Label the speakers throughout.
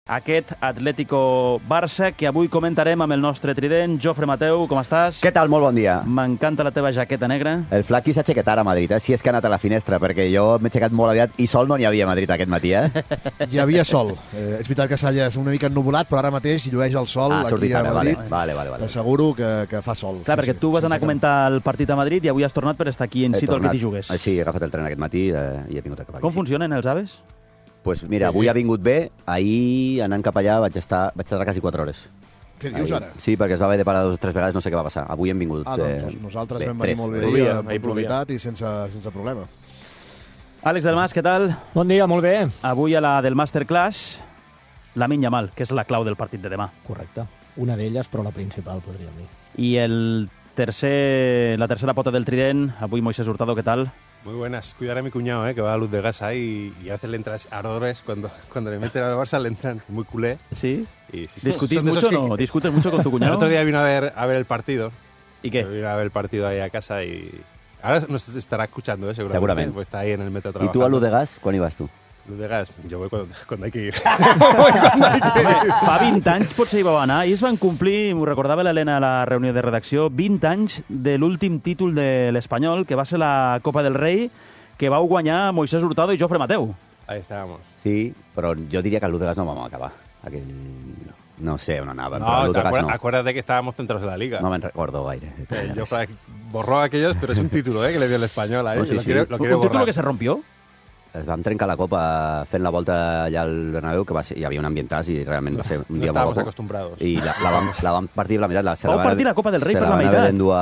Speaker 1: aquest Atlético-Barça, que avui comentarem amb el nostre trident. Jofre Mateu, com estàs?
Speaker 2: Què tal? Molt bon dia.
Speaker 1: M'encanta la teva jaqueta negra.
Speaker 2: El Flaqui s'ha aixecat ara a Madrid, si és que ha anat a la finestra, perquè jo m'he aixecat molt aviat i sol no n'hi havia a Madrid aquest matí,
Speaker 3: Hi havia sol. És veritat que s'ha una mica ennuvolat, però ara mateix llueix el sol aquí a Madrid.
Speaker 2: Vale.
Speaker 3: T'asseguro que fa sol.
Speaker 1: Clar, perquè tu vas anar a comentar el partit a Madrid i avui has tornat per estar aquí in situ al que t'hi jugues.
Speaker 2: Sí, he agafat el tren aquest matí i he vingut a cap aquí.
Speaker 1: Com funcionen els aves?
Speaker 2: Pues mira, avui ha vingut bé, ahir anant cap allà vaig estar quasi 4 hores.
Speaker 3: Què dius ara?
Speaker 2: Sí, perquè es va haver de parar 2 o 3 vegades, no sé què va passar. Avui hem vingut...
Speaker 3: Doncs nosaltres vam venir molt bé, amb puntualitat i sense problema.
Speaker 1: Àlex Delmas, què tal?
Speaker 4: Bon dia, molt bé.
Speaker 1: Avui a la del Masterclass, Lamine Yamal, que és la clau del partit de demà.
Speaker 4: Correcte. Una d'elles, però la principal, podríem dir.
Speaker 1: I la tercera pota del trident, avui Moisés Hurtado, què tal?
Speaker 5: Muy buenas. Cuidar a mi cuñado, que va a luz de gas ahí y a veces le entran ardores cuando le meten al Barça, le entran muy culé.
Speaker 1: ¿Sí?
Speaker 5: Y sí,
Speaker 1: ¿Discutís mucho o no? ¿Discutes mucho con tu cuñado?
Speaker 5: El otro día vino a ver el partido.
Speaker 1: ¿Y qué?
Speaker 5: Vino a ver el partido ahí a casa y... Ahora nos estará escuchando, seguramente. Pues está ahí en el metro trabajando.
Speaker 2: ¿Y tú a luz de gas? ¿Cuándo ibas tú?
Speaker 5: Luz de gas, jo voy cuando hay que ir.
Speaker 1: Fa 20 anys potser hi vau anar. Ahir es van complir, m'ho recordava l'Helena a la reunió de redacció, 20 anys de l'últim títol de l'Espanyol, que va ser la Copa del Rei, que vau guanyar Moisés Hurtado i Jofre Mateu.
Speaker 5: Ahí estábamos.
Speaker 2: Sí, però jo diria que a luz de gas no vam acabar. No sé on anàvem, però a luz de gas no.
Speaker 5: Acuérdate que estábamos centros de la Liga.
Speaker 2: No me'n recordo gaire.
Speaker 5: Jofre borró aquellos, pero es un título que le dio el Español.
Speaker 2: No, sí, sí.
Speaker 5: Lo quiere
Speaker 1: ¿Un título que se rompió?
Speaker 2: Es vam trencar la copa fent la volta allà al Bernabéu, que hi havia un ambientàs i realment va ser un dia molt guapo.
Speaker 5: Acostumbrados.
Speaker 2: I la vam partir per la meitat.
Speaker 1: Vau partir la Copa del Rei per la meitat?
Speaker 2: Se la van haver d'endur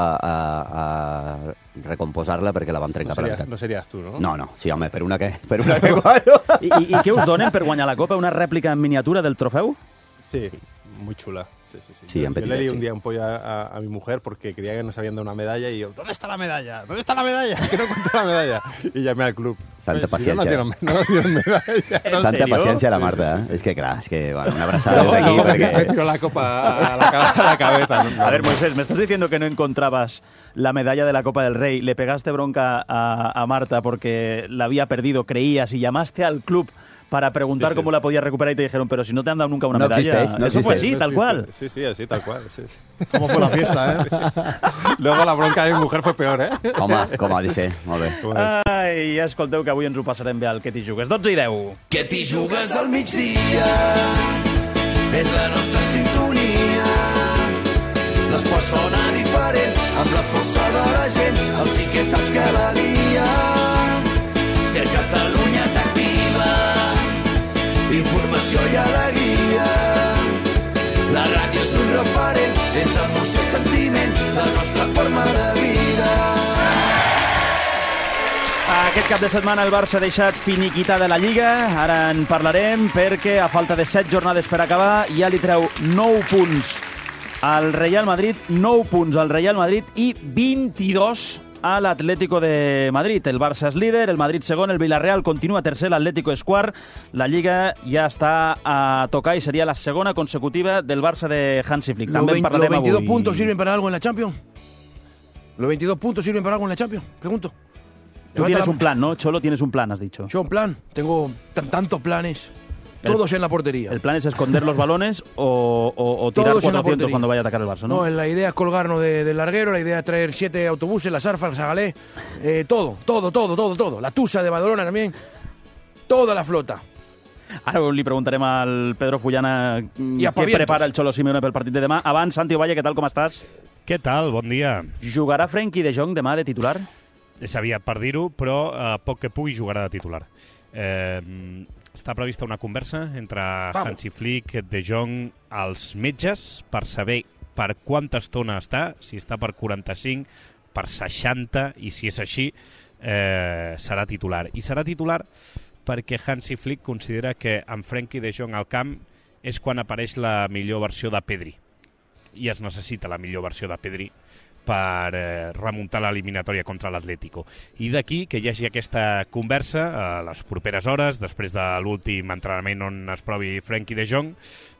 Speaker 2: a recomposar-la perquè la vam trencar per la meitat.
Speaker 5: No series tu, no?
Speaker 2: No, sí, home, per una que guanyo.
Speaker 1: I què us donen per guanyar la Copa? Una rèplica en miniatura del trofeu?
Speaker 5: Sí, muy chula.
Speaker 2: Sí,
Speaker 5: yo le di un día un pollo a mi mujer porque creía que nos habían dado una medalla y yo, ¿dónde está la medalla? ¿Dónde está la medalla? Que no encuentro la medalla. Y llamé al club.
Speaker 2: Santa paciencia.
Speaker 5: Si no dieron medalla.
Speaker 2: Santa paciencia la Marta. Sí. Es que, clar, bueno, una abraçada desde aquí. Porque...
Speaker 5: Me tiró la copa a la cabeza.
Speaker 1: A ver, Moisés, ¿me estás diciendo que no encontrabas la medalla de la Copa del Rey? ¿Le pegaste bronca a Marta porque la había perdido, creías, y llamaste al club para preguntar cómo la podía recuperar y te dijeron, pero si no te han dado nunca una medalla? Eso fue así, tal cual.
Speaker 5: Sí, así, tal cual. Sí.
Speaker 3: ¿Cómo fue la fiesta,
Speaker 5: Luego la bronca de mi mujer fue peor,
Speaker 2: Home, com ha de ser, molt bé.
Speaker 1: Ai, escolteu que avui ens ho passarem bé al Que t'hi jugues. 12:10.
Speaker 6: Que t'hi jugues al migdia és la nostra sintonia. L'esport sona diferent amb la força de la gent. El sí que saps que la lia. Si el Catalunya t'activa, informació i alegria. La ràdio és un referent, és emoció i sentiment, la nostra forma de vida.
Speaker 1: Aquest cap de setmana el Barça ha deixat finiquitada la Lliga. Ara en parlarem perquè a falta de 7 jornades per acabar ja li treu 9 punts al Real Madrid, 9 punts al Real Madrid i 22 a l'Atlético de Madrid. El Barça és líder, el Madrid segon, el Villarreal continua tercer, l'Atlético és quart. La Lliga ja està a tocar i seria la segona consecutiva del Barça de Hansi Flick. També en parlarem avui.
Speaker 7: ¿Los 22 puntos sirven para algo en la Champions? ¿Los 22 puntos sirven para algo en la Champions? Pregunto.
Speaker 1: Tú tienes un plan, ¿no? Cholo, tienes un plan, has dicho.
Speaker 7: Yo un plan. Tengo tantos planes. Todos en la portería.
Speaker 1: ¿El plan es esconder los balones o tirar 400 cuando vaya a atacar el Barça, no?
Speaker 7: No, la idea es colgarnos del larguero, la idea es traer 7 autobuses, las Arfa, el Sagalé, todo. La Tusa de Badalona también, toda la flota.
Speaker 1: Ara li preguntarem al Pedro Fullana què prepara el Cholo Simeone pel partit de demà. Abans, Santi Ovalle, què tal, com estàs?
Speaker 8: Què tal? Bon dia.
Speaker 1: Jugarà Frenkie de Jong demà de titular?
Speaker 8: És aviat per dir-ho, però poc que pugui jugarà de titular. Està prevista una conversa entre Hansi Flick, De Jong, els metges, per saber per quanta estona està, si està per 45, per 60, i si és així, serà titular. I serà titular perquè Hansi Flick considera que amb Frenkie de Jong al camp és quan apareix la millor versió de Pedri. I es necessita la millor versió de Pedri per remuntar l'eliminatòria contra l'Atlético. I d'aquí que hi hagi aquesta conversa a les properes hores, després de l'últim entrenament on es provi Frenkie de Jong,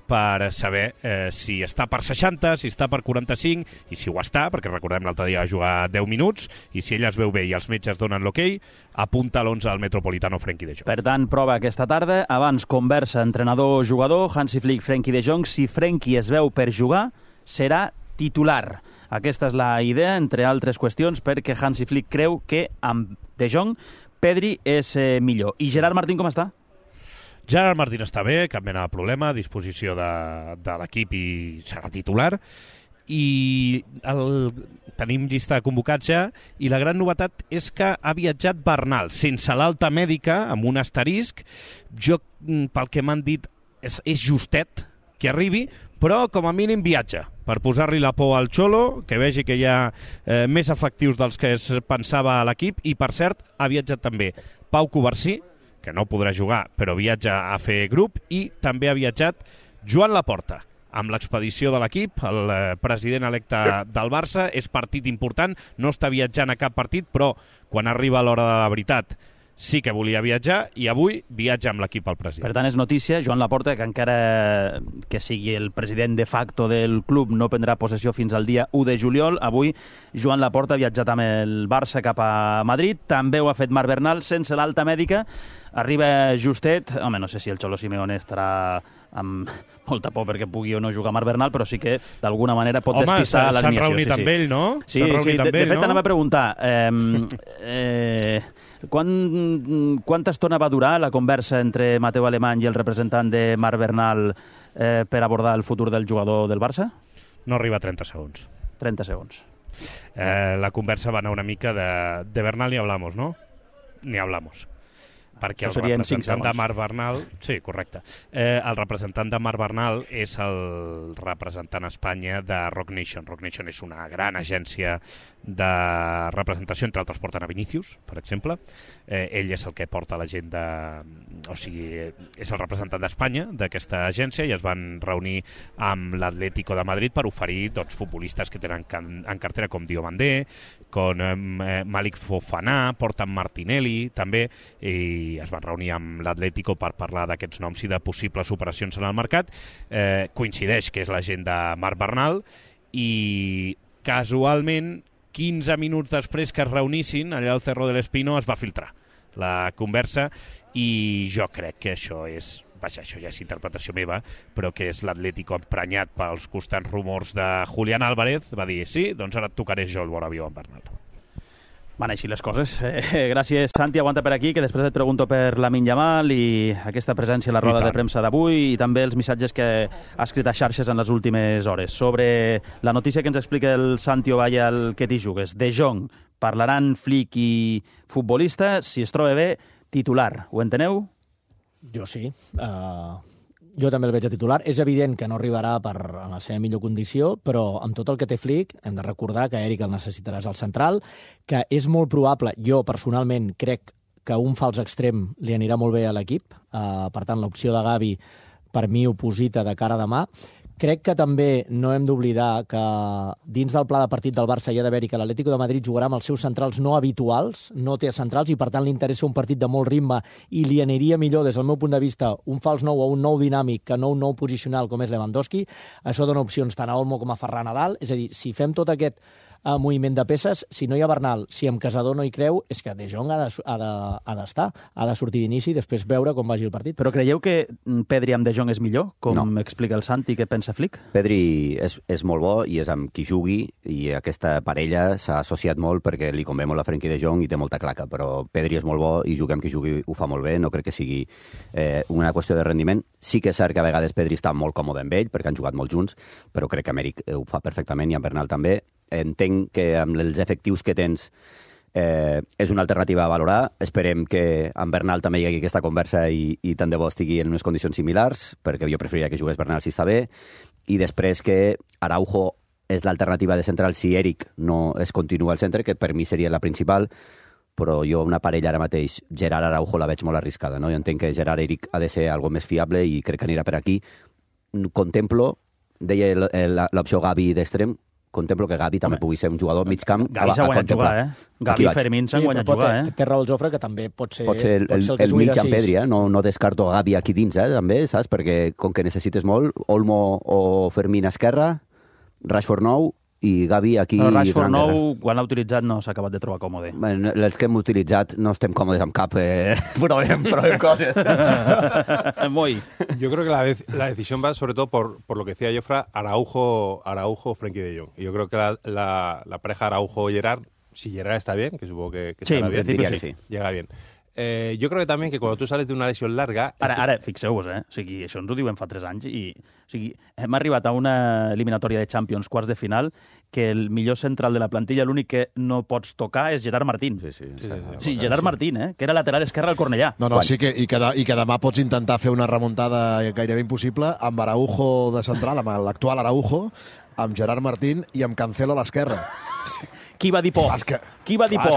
Speaker 8: per saber si està per 60, si està per 45, i si ho està, perquè recordem l'altre dia va jugar 10 minuts, i si ell es veu bé i els metges donen l'okei, apunta l'11 al Metropolitano Frenkie de Jong.
Speaker 1: Per tant, prova aquesta tarda. Abans, conversa entrenador-jugador, Hansi Flick, Frenkie de Jong. Si Frenkie es veu per jugar, serà titular. Aquesta és la idea, entre altres qüestions, perquè Hansi Flick creu que amb de Jong Pedri és millor. I Gerard Martín com està?
Speaker 8: Gerard Martín està bé, cap mena de problema, a disposició de l'equip i serà titular. I tenim llista de convocats ja, i la gran novetat és que ha viatjat Bernal, sense l'alta mèdica, amb un asterisc. Jo, pel que m'han dit, és justet que arribi, però com a mínim viatja, per posar-li la por al Xolo, que vegi que hi ha més efectius dels que es pensava a l'equip, i per cert, ha viatjat també Pau Covarsí, que no podrà jugar, però viatja a fer grup, i també ha viatjat Joan Laporta, amb l'expedició de l'equip, el president electe del Barça. És partit important, no està viatjant a cap partit, però quan arriba l'hora de la veritat sí que volia viatjar, i avui viatja amb l'equip al president.
Speaker 1: Per tant, és notícia, Joan Laporta, que encara que sigui el president de facto del club, no prendrà possessió fins al dia 1 de juliol. Avui Joan Laporta ha viatjat amb el Barça cap a Madrid. També ho ha fet Marc Bernal, sense l'alta mèdica. Arriba justet. Home, no sé si el Xolo Simeone estarà amb molta por perquè pugui o no jugar Marc Bernal, però sí que d'alna manera pot despistar l'alineació.
Speaker 8: S'han reunit amb ell, no?
Speaker 1: Sí, de fet anava a preguntar quanta estona va durar la conversa entre Mateu Alemany i el representant de Marc Bernal per abordar el futur del jugador del Barça?
Speaker 8: No arriba a 30 segons.
Speaker 1: 30 segons.
Speaker 8: La conversa va anar una mica de Bernal ni hablamos, no? Ni hablamos. Perquè el representant de Marc Bernal... Sí, correcte. El representant de Marc Bernal és el representant a Espanya de Rock Nation. Rock Nation és una gran agència de representació, entre altres porten a Vinícius, per exemple. Ell és el que porta la gent de... O sigui, és el representant d'Espanya d'aquesta agència, i es van reunir amb l'Atlético de Madrid per oferir futbolistes que tenen en cartera com Diomandé, com Malik Fofana, porten Martinelli, també, i es van reunir amb l'Atlético per parlar d'aquests noms i de possibles operacions en el mercat. Coincideix que és la gent de Marc Bernal, i casualment 15 minuts després que es reunissin allà al Cerro del Espino es va filtrar la conversa, i jo crec que això és, vaja, això ja és interpretació meva, però que és l'Atlético emprenyat pels constants rumors de Julián Álvarez, va dir, sí, doncs ara et tocaré jo el bon avió amb Bernal.
Speaker 1: Van així les coses. Gràcies, Santi. Aguanta per aquí, que després et pregunto per Lamine Yamal i aquesta presència a la roda de premsa d'avui, i també els missatges que ha escrit a xarxes en les últimes hores. Sobre la notícia que ens explica el Santi Ovalla, el que t'hi jugues. De Jong, parlaran Flick i futbolista, si es troba bé, titular. Ho enteneu?
Speaker 4: Jo sí. Jo també el veig a titular. És evident que no arribarà en la seva millor condició, però amb tot el que té Flick hem de recordar que Eric el necessitaràs al central, que és molt probable, jo personalment crec que un fals extrem li anirà molt bé a l'equip. Per tant, l'opció de Gavi per mi oposita de cara a demà. Crec que també no hem d'oblidar que dins del pla de partit del Barça hi ha d'haver-hi que l'Atlético de Madrid jugarà amb els seus centrals no habituals, no té centrals, i per tant li interessa un partit de molt ritme, i li aniria millor, des del meu punt de vista, un fals nou o un nou dinàmic que no un nou posicional com és Lewandowski. Això dona opcions tant a Olmo com a Ferran Nadal. És a dir, si fem tot aquest moviment de peces, si no hi ha Bernal, si amb Casador no hi creu, és que De Jong ha d'estar, ha de sortir d'inici i després veure com vagi el partit.
Speaker 1: Però creieu que Pedri amb De Jong és millor, com explica el Santi, que pensa Flick?
Speaker 2: Pedri és molt bo i és amb qui jugui, i aquesta parella s'ha associat molt perquè li convé molt a Frenkie de Jong i té molta claca, però Pedri és molt bo i jugar amb qui jugui ho fa molt bé, no crec que sigui una qüestió de rendiment. Sí que és cert que a vegades Pedri està molt còmode amb ell perquè han jugat molt junts, però crec que Amèric ho fa perfectament, i amb Bernal també. Entenc que amb els efectius que tens és una alternativa a valorar. Esperem que amb Bernal també hi hagi aquesta conversa i tant de bo estigui en unes condicions similars, perquè jo preferiria que jugués Bernal si està bé, i després que Araujo és l'alternativa de central si Eric no es continua al centre, que per mi seria la principal, però jo una parella ara mateix, Gerard Araujo, la veig molt arriscada, no? Jo entenc que Gerard Eric ha de ser algo més fiable i crec que anirà per aquí. Contemplo, deia l'opció Gavi d'extrem, contemplo que Gavi també pugui ser un jugador mig camp.
Speaker 1: Gavi s'ha guanyat jugar, Gavi i Fermín s'han guanyat jugar,
Speaker 4: Té raó el Jofre, que també pot ser
Speaker 2: el mig amb Pedri, no descarto Gavi aquí dins, també, saps? Perquè com que necessites molt, Olmo o Fermín a esquerra, Rashford nou i Gavi aquí...
Speaker 1: Però Rashford nou, quan l'ha utilitzat, no s'ha acabat de trobar còmode.
Speaker 2: Bueno, els que hem utilitzat no estem còmodes amb cap, provem coses.
Speaker 1: Muy.
Speaker 5: Yo creo que la decisión va sobre todo por lo que decía Jofra, Araujo, Frenkie de Jong. Y yo creo que la pareja Araujo-Gerrard, si Gerrard está bien, que supongo que estará bien,
Speaker 2: diria que sí.
Speaker 5: Llega bien. Yo creo que también que cuando tú sales de una lesión larga...
Speaker 1: Ara fixeu-vos, O sigui, això ens ho diuen fa 3 anys i o sigui, hem arribat a una eliminatòria de Champions, quarts de final, que el millor central de la plantilla, l'únic que no pots tocar és Gerard Martín. Sí, Gerard Martín, que era lateral esquerre al Cornellà.
Speaker 3: No, sí que, i que demà pots intentar fer una remuntada gairebé impossible amb Araujo de central, amb l'actual Araujo, amb Gerard Martín i amb Cancelo a l'esquerra.
Speaker 1: Qui va dir por? Qui va dir por?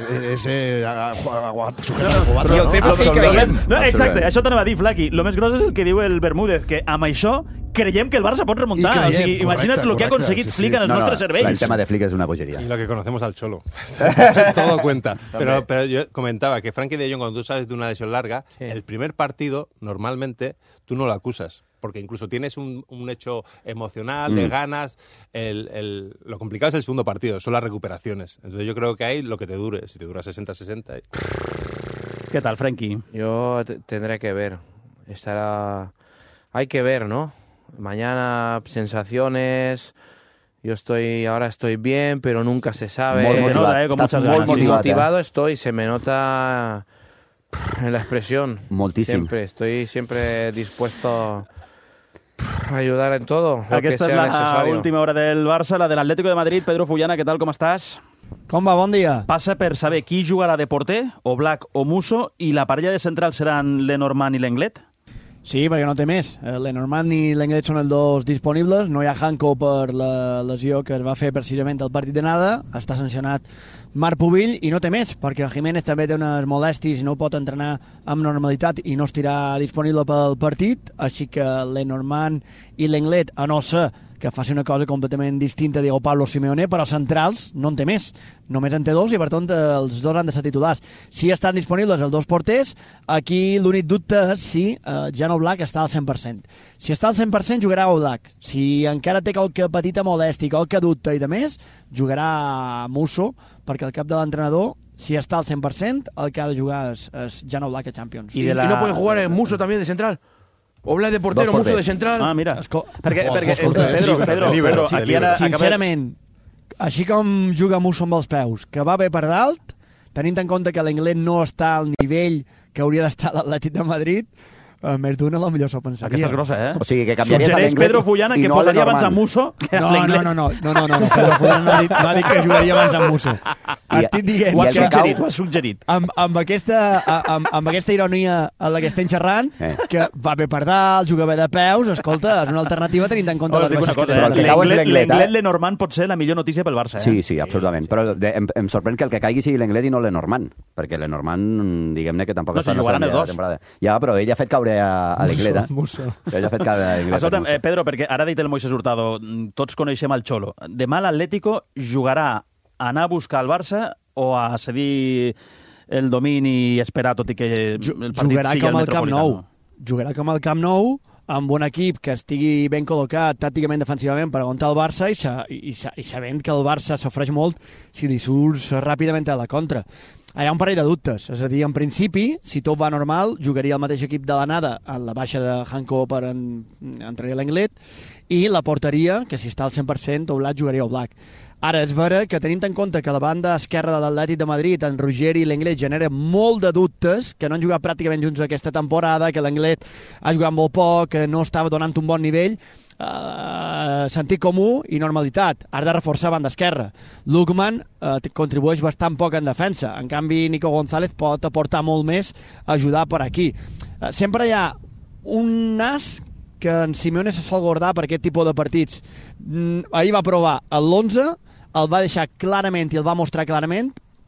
Speaker 1: Exacte, això t'anava a dir, Flaqui. El més gros és el que diu el Bermúdez, que amb això creiem que el Barça pot remuntar. O sigui, imagina't el que ha aconseguit Flick en els nostres cervells.
Speaker 2: El tema de Flick es una bogería.
Speaker 5: Y lo que conocemos al Cholo. Todo cuenta. Pero yo comentaba que Frenkie de Jong, cuando tú sales de una lesión larga, el primer partido, normalmente, tú no lo acusas. Porque incluso tienes un hecho emocional, de ganas. Lo complicado es el segundo partido, son las recuperaciones. Entonces yo creo que ahí lo que te dure, si te dura 60-60...
Speaker 1: ¿Qué tal, Frenkie?
Speaker 9: Yo tendré que ver. Hay que ver, ¿no? Mañana sensaciones... Ahora estoy bien, pero nunca se sabe. Muy motivado estoy, se me nota en la expresión.
Speaker 2: Moltíssim.
Speaker 9: Estoy siempre dispuesto a ayudar en todo.
Speaker 1: Aquesta és l'última hora del Barça, la de l'Atlético de Madrid. Pedro Fullana, què tal, com estàs?
Speaker 10: Com va? Bon dia.
Speaker 1: Passa per saber qui jugarà de porter, o Black o Musso, i la parella de centrals seran Lenormand i Lenglet?
Speaker 10: Sí, perquè no té més. Lenormand i Lenglet són els dos disponibles. No hi ha Hanco per la lesió que es va fer precisament al partit d'anada. Està sancionat Marc Pubill i no té més, perquè Jiménez també té unes molèsties i no pot entrenar amb normalitat i no estirà disponible pel partit. Així que Lenormand i Lenglet, a no ser que faci una cosa completament distinta, Diego Pablo Simeone, però centrals no en té més. Només en té 2 i, per tant, els 2 han de ser titulars. Si estan disponibles els 2 porters, aquí l'únic dubte és si Jan Oblak està al 100%. Si està al 100%, jugarà Oblak. Si encara té qualque petita molèstia, qualque dubte i de més, jugarà Musso, perquè el cap de l'entrenador, si està al 100%, el que ha de jugar és Jan Oblak a Champions.
Speaker 7: ¿Y no puede jugar Musso también de central? Oblak de portero, Musso de central.
Speaker 1: Ah, mira. Perquè Pedro, aquí ara...
Speaker 10: Sincerament, així com juga Musso amb els peus, que va bé per dalt, tenint en compte que l'Englet no està al nivell que hauria d'estar l'Atlètic de Madrid, més d'una potser s'ho pensaria.
Speaker 1: Aquesta és grossa,
Speaker 2: O sigui, que canviaries a l'Englet
Speaker 1: Pedro Fullana que posaria abans a Musso que a l'Englet.
Speaker 10: No. Pedro Fullana no ha dit que jugaria abans a Musso. Estic dient
Speaker 1: ho has suggerit.
Speaker 10: Amb aquesta ironia a la que estem xerrant, que va bé per dalt, juga bé de peus, escolta, és una alternativa tenint en compte les baixes que té.
Speaker 1: L'Englet Lenormand pot ser la millor notícia pel Barça.
Speaker 2: Sí, absolutament. Però em sorprèn que el que caigui sigui l'Englet i no Lenormand, perquè Lenormand, diguem-ne que tampoc està en la temporada. Ja, però ell ha fet caure a l'Englet. Ell ha fet caure a l'Englet.
Speaker 1: Escolta'm, Pedro, perquè ara ha dit el Moisés Hurtado, tots coneixem el Cholo. Demà l'Atlético jugarà a anar a buscar el Barça o a cedir el domini i esperar, tot i que el partit sigui al Metropolitano?
Speaker 10: Jugarà com al Camp Nou, amb un equip que estigui ben col·locat tàcticament, defensivament, per aguantar el Barça i sabent que el Barça s'ofreix molt si li surts ràpidament a la contra. Hi ha un parell de dubtes, és a dir, en principi, si tot va normal, jugaria el mateix equip de l'anada en la baixa de Hanco per entrar a l'Englet, i la porteria, que si està al 100%, Oblak jugaria Oblak. Ara, és vera que tenint en compte que la banda esquerra de l'Atlètic de Madrid, en Roger i l'Englet, genera molt de dubtes, que no han jugat pràcticament junts aquesta temporada, que l'Englet ha jugat molt poc, que no estava donant un bon nivell, sentit comú i normalitat. Has de reforçar banda esquerra. Lukman contribueix bastant poc en defensa. En canvi, Nico González pot aportar molt més a ajudar per aquí. Sempre hi ha un nas que en Simeone se sol guardar per aquest tipus de partits. Ahir va provar l'11, el va deixar clarament i el va mostrar clarament,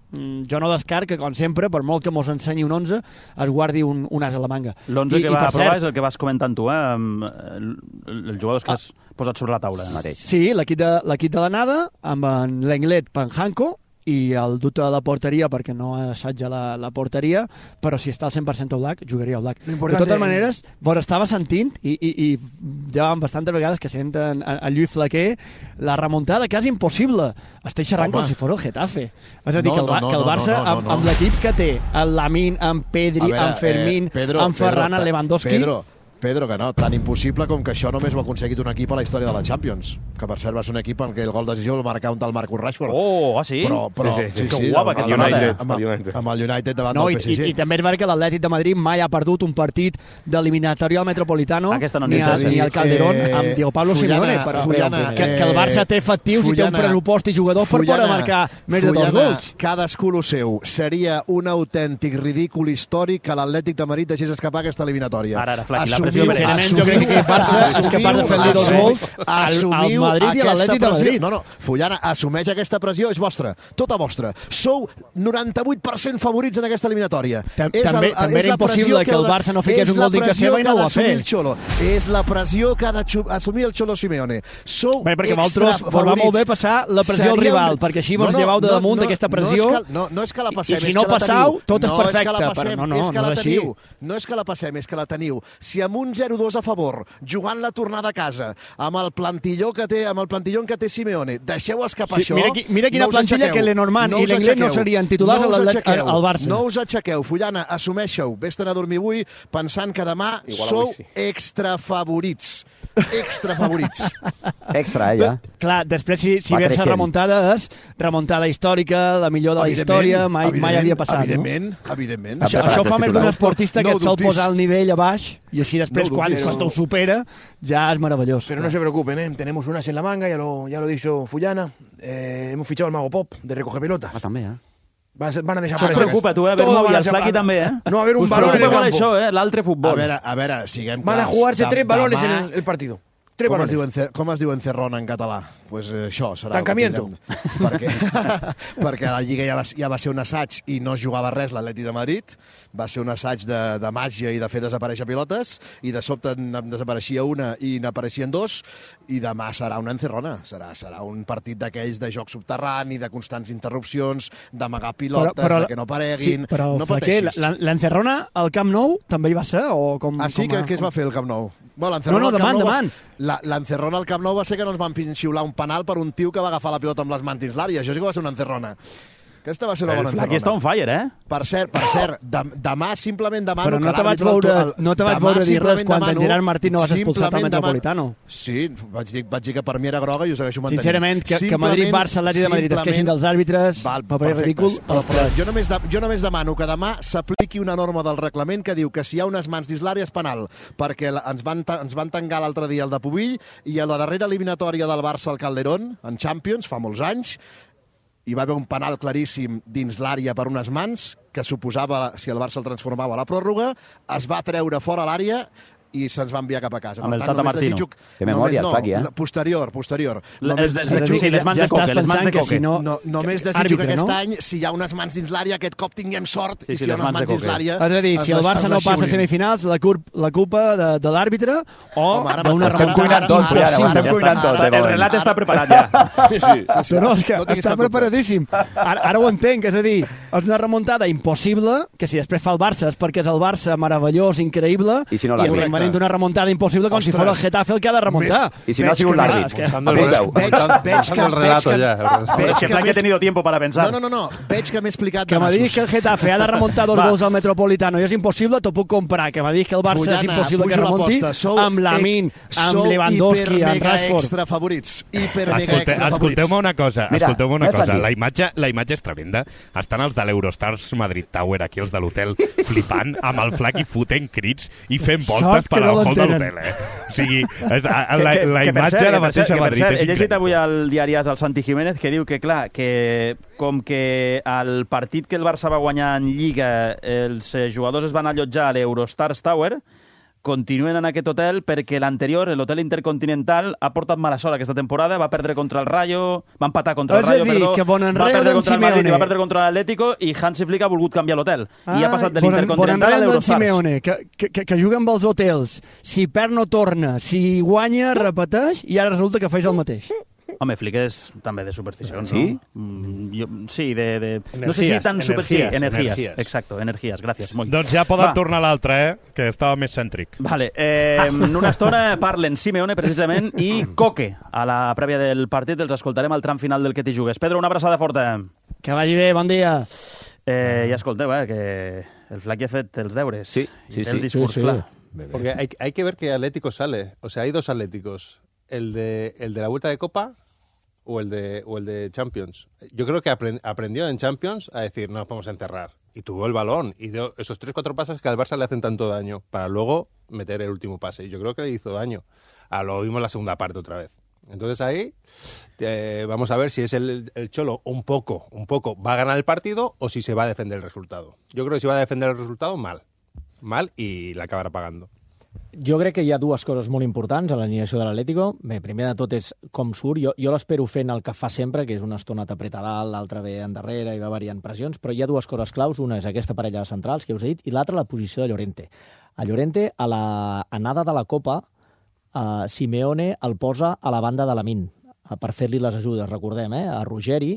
Speaker 10: jo no descart que, com sempre, per molt que mos ensenyi un 11, es guardi un as a la manga.
Speaker 1: L'11 que va aprovar és el que vas comentant tu, amb els jugadors que has posat sobre la taula.
Speaker 10: Sí, l'equip de l'anada, amb en Lenglet Panjanco, i el dubte de la porteria, perquè no assaja la porteria, però si està al 100% Oblak, jugaria Oblak. De totes maneres, vos estava sentint, i ja bastantes vegades que senten a Lluís Flaquer, la remuntada quasi impossible. Estic xerrant com si fos el Getafe. És a dir, que el Barça, amb l'equip que té, el Lamine, amb Pedri, amb Fermín, amb Ferran, amb Lewandowski...
Speaker 3: Pedro, que no, tan impossible com que això només ho ha aconseguit un equip a la història de la Champions, que per cert va ser un equip en què el gol decisiu el marcar un tal Marcus Rashford.
Speaker 1: Sí?
Speaker 3: Sí,
Speaker 1: que guapa aquesta jornada.
Speaker 3: Amb el United davant del PSG.
Speaker 10: I també és veritat que l'Atlètic de Madrid mai ha perdut un partit d'eliminatòria al Metropolitano ni al Calderón amb Diego Pablo Simeone, però que el Barça té efectius i té un pressupost i jugadors per poder marcar més de 2 gols.
Speaker 3: Cadascú lo seu. Seria un autèntic ridícul històric que l'Atlètic de Madrid deixés escapar aquesta eliminatòria.
Speaker 1: Ara, Flaqui, la
Speaker 10: Sincerament, jo crec que el Barça és capaç de fer-li 2 gols al Madrid i a l'Atlètic de Madrid.
Speaker 3: No, Fullana, assumeix aquesta pressió, és vostra, tota vostra. Sou 98% favorits en aquesta eliminatòria.
Speaker 10: També era impossible que el Barça no fiqués un gol d'Inca seva i no ho va fer.
Speaker 3: És la pressió que ha d'assumir el Xolo Simeone. Sou
Speaker 10: perquè vosaltres va molt bé passar la pressió al rival, perquè així vos llevau de damunt d'aquesta pressió.
Speaker 3: No és que la passem,
Speaker 10: i si no passau, tot és perfecte. Però no és així.
Speaker 3: No és que la passem, és que la teniu. Si amb un 0-2 a favor, jugant la tornada a casa, amb el plantilló que té Simeone, deixeu escapar això.
Speaker 10: Mira quina plantilla que Lenormand i l'Englet no serien titulars al Barça.
Speaker 3: No us aixequeu, Fullana, assumeixeu. Vés-te'n a dormir avui pensant que demà sou extrafavorits.
Speaker 2: Extra, ja.
Speaker 10: Clar, després si ves remuntada és remuntada històrica, la millor de la història, mai havia passat.
Speaker 3: Evidentment.
Speaker 10: Això fa més d'un esportista que et sol posar el nivell a baix i així després quan ho supera ja és meravellós.
Speaker 7: Pero no se preocupen, tenemos unas en la manga, ya lo ha dicho Fullana, hemos fichado al Mago Pop de recoger pelotas.
Speaker 2: També,
Speaker 7: Van a desaparecer.
Speaker 1: No et preocupa, tu, Bermú, i el Flaqui també,
Speaker 7: No va a haver un balón en el campo.
Speaker 1: Això, l'altre futbol.
Speaker 3: A veure, siguem
Speaker 7: clars. Van a jugarse 3 balones en el partido.
Speaker 3: Com es diu encerrona en català? Pues això serà...
Speaker 7: Tancamiento.
Speaker 3: Perquè a la Lliga ja va ser un assaig i no es jugava res l'Atlètic de Madrid. Va ser un assaig de màgia i de fer desaparèixer pilotes i de sobte desapareixia una i n'apareixien 2 i demà serà una encerrona. Serà un partit d'aquells de joc subterrani, de constants interrupcions, d'amagar pilotes, de que no apareguin...
Speaker 10: Sí, però
Speaker 3: no pateixis.
Speaker 10: L'encerrona al Camp Nou també hi va ser?
Speaker 3: Què es va fer al Camp Nou?
Speaker 10: No, demant.
Speaker 3: L'encerrona al Camp Nou va ser que no ens van xiular un penal per un tio que va agafar la pilota amb les mans dins l'àrea. Això sí que va ser una encerrona. Aquesta va ser una bona encerrona.
Speaker 1: Aquí està on fire,
Speaker 3: Per cert, demà, simplement demano...
Speaker 10: Però no te vaig veure dir res quan en Gerard Martín no vas expulsar pel Metropolitano.
Speaker 3: Sí, vaig dir que per mi era groga i ho segueixo mantenint.
Speaker 10: Sincerament, que Madrid-Barça, l'Atlètic de Madrid es queixin dels àrbitres, paper ridícul.
Speaker 3: Jo només demano que demà s'apliqui una norma del reglament que diu que si hi ha unes mans dins l'àrea és penal, perquè ens van tangar l'altre dia el de Pubill i a la darrera eliminatòria del Barça al Calderón, en Champions, fa molts anys, hi va haver un penal claríssim dins l'àrea per unes mans que suposava, si el Barça el transformava a la pròrroga, es va treure fora l'àrea i se'ns va enviar cap a casa.
Speaker 1: Amb el Tata Martino.
Speaker 2: Que memòria, Flaqui,
Speaker 3: Posterior.
Speaker 1: Les mans de Coque.
Speaker 3: Només desitjo que aquest any, si hi ha unes mans dins l'àrea, aquest cop tinguem sort, i si hi ha unes mans dins l'àrea...
Speaker 10: És a dir, si el Barça no passa a semifinals, la culpa de l'àrbitre o d'una remuntada...
Speaker 2: Estem cuinant tot.
Speaker 1: El relat està preparat ja.
Speaker 10: No, és que està preparadíssim. Ara ho entenc, és a dir, és una remuntada impossible, que si després fa el Barça és perquè és el Barça meravellós, increïble, i estem venint una remuntada impossible com si fos el Getafe el que ha de remuntar.
Speaker 2: I si no ha sigut l'àrbit.
Speaker 3: Veig
Speaker 5: el relato ja.
Speaker 1: Es que Flaqui ha tenido tiempo para pensar.
Speaker 3: No. Veig que m'he explicat
Speaker 10: que m'ha dit que el Getafe ha de remuntar 2 gols al Metropolitano i és impossible, t'ho puc comprar. Que m'ha dit que el Barça és impossible que remunti amb Lamine, amb Lewandowski, amb Rashford.
Speaker 8: Escolteu-me una cosa. La imatge és tremenda. Estan els de l'Eurostars Madrid Tower, aquí els de l'hotel, flipant, amb el Flaqui fotent crits i fent voltes per al hall de l'hotel, O sigui, la imatge de la mateixa Madrid és increïble.
Speaker 1: He llegit avui al diari AS el Santi Jiménez que diu que, clar, que com que el partit que el Barça va guanyar en Lliga els jugadors es van allotjar a l'Eurostars Tower, continuen en aquest hotel perquè l'anterior, l'hotel Intercontinental, ha portat mala sort aquesta temporada, va perdre contra el Rayo, va empatar contra el Rayo, perdó, va perdre contra el Madrid i va perdre contra l'Atlético, i Hansi Flick ha volgut canviar l'hotel. I ha passat de l'Intercontinental a l'Eurostars.
Speaker 10: Simeone, que juga amb els hotels, si perd no torna, si guanya repeteix, i ara resulta que feix el mateix.
Speaker 1: Home, Flick és també de supersticions,
Speaker 2: sí?
Speaker 1: No? Sí, de...
Speaker 5: Energías,
Speaker 1: no sé si tan
Speaker 5: energías.
Speaker 1: Exacto, energías, gràcies.
Speaker 8: Doncs ja poden tornar l'altre, que estava més cèntric.
Speaker 1: Vale, en una estona parlen Simeone, precisament, i Coque. A la prèvia del partit els escoltarem al tram final del Que t'hi jugues. Pedro, una abraçada forta.
Speaker 10: Que vagi bé, bon dia.
Speaker 1: Ja escolteu, que el Flac ja ha fet els deures.
Speaker 2: Sí.
Speaker 1: El discurs clar.
Speaker 5: Porque hay que ver que Atlético sale. O sea, hay dos Atléticos. El de la vuelta de Copa o el de Champions. Yo creo que aprendió en Champions a decir, no nos vamos a enterrar. Y tuvo el balón y dio esos 3-4 pases que al Barça le hacen tanto daño para luego meter el último pase. Y yo creo que le hizo daño. Lo vimos en la segunda parte otra vez. Entonces ahí vamos a ver si es el Cholo un poco va a ganar el partido o si se va a defender el resultado. Yo creo que si va a defender el resultado, mal y la acabarà pagando.
Speaker 4: Jo crec que hi ha dues coses molt importants a l'alineació de l'Atlético. Bé, primer de tot és com surt. Jo l'espero fent el que fa sempre, que és una estoneta apreta dalt, l'altra ve endarrere i va variant pressions, però hi ha dues coses claus. Una és aquesta parella de centrals que us he dit i l'altra la posició de Llorente. A Llorente, a la anada de la Copa, Simeone el posa a la banda de Lamine per fer-li les ajudes, recordem, a Ruggeri,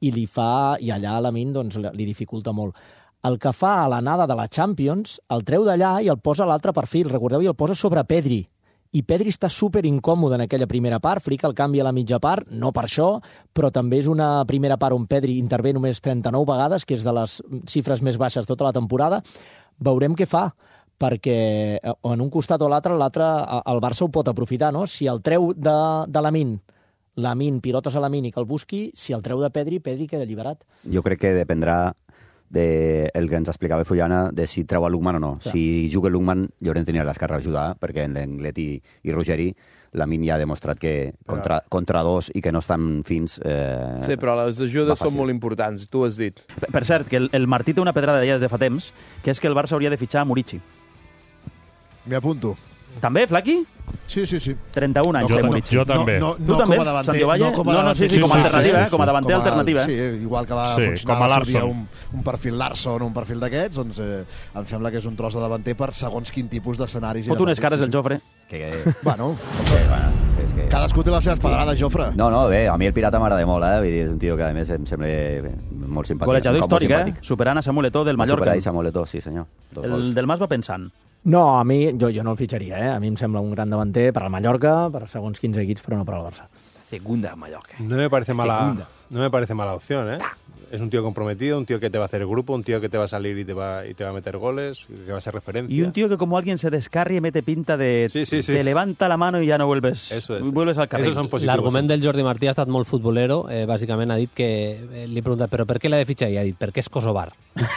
Speaker 4: i allà Lamine doncs, li dificulta molt. El que fa a l'anada de la Champions, el treu d'allà i el posa a l'altre perfil. Recordeu, i el posa sobre Pedri. I Pedri està super incòmode en aquella primera part. Flick el canvia a la mitja part, no per això, però també és una primera part on Pedri intervé només 39 vegades, que és de les xifres més baixes tota la temporada. Veurem què fa, perquè en un costat o l'altre, el Barça ho pot aprofitar, no? Si el treu de Lamine, pilotes a Lamine i que el busqui, si el treu de Pedri queda alliberat.
Speaker 2: Jo crec que dependrà del que ens explicava Fullana, de si treu a Lukman o no. Clar. Si juga Lukman, Llorente anirà a l'esquerra a ajudar, perquè en l'Englet i Ruggeri, Lamine ja ha demostrat que contra dos i que no estan fins...
Speaker 9: Sí, però les ajudes són molt importants, tu has dit.
Speaker 1: Per cert, que el Martí té una pedrada d'elles de fa temps, que és que el Barça hauria de fitxar a Murici.
Speaker 3: M'hi apunto.
Speaker 1: També, Flaqui?
Speaker 3: Sí.
Speaker 1: 31 anys, Murici.
Speaker 8: Jo també.
Speaker 1: Tu també, Santi Valle? No, sí, com a alternativa, com a davanter alternativa.
Speaker 3: Sí, igual que va funcionar el seu dia un perfil Larsson o un perfil d'aquests, doncs em sembla que és un tros de davanter per segons quin tipus d'escenaris.
Speaker 1: Fot unes cares el Jofre.
Speaker 3: Bueno, cadascú té les seves pedrades, Jofre.
Speaker 2: No, bé, a mi el Pirata m'agrada molt, és un tio que a més em sembla molt simpàtic.
Speaker 1: Golejador històric, superant a Samuel Eto'o del Mallorca.
Speaker 2: Superant a Samuel Eto'o, sí senyor.
Speaker 1: El del Mas va pensant.
Speaker 4: No, a mi, jo no el fitxaria, A mi em sembla un gran davanter per al Mallorca, per segons quins equips, però no per al Barça.
Speaker 9: Segunda Mallorca.
Speaker 5: No me parece mala opción, Es un tío comprometido, un tío que te va a hacer el grupo, un tío que te va a salir y te va a meter goles, que va a ser referencia.
Speaker 1: Y un tío que como alguien se descarria y mete pinta de...
Speaker 5: Sí.
Speaker 1: Te levanta la mano y ya no vuelves.
Speaker 5: Eso es.
Speaker 1: Vuelves al carril.
Speaker 11: L'argument del Jordi Martí ha estat molt futbolero. Bàsicament ha dit que... Li he preguntat, però per què l'ha de fitxar? I ha dit, perquè és kosovar.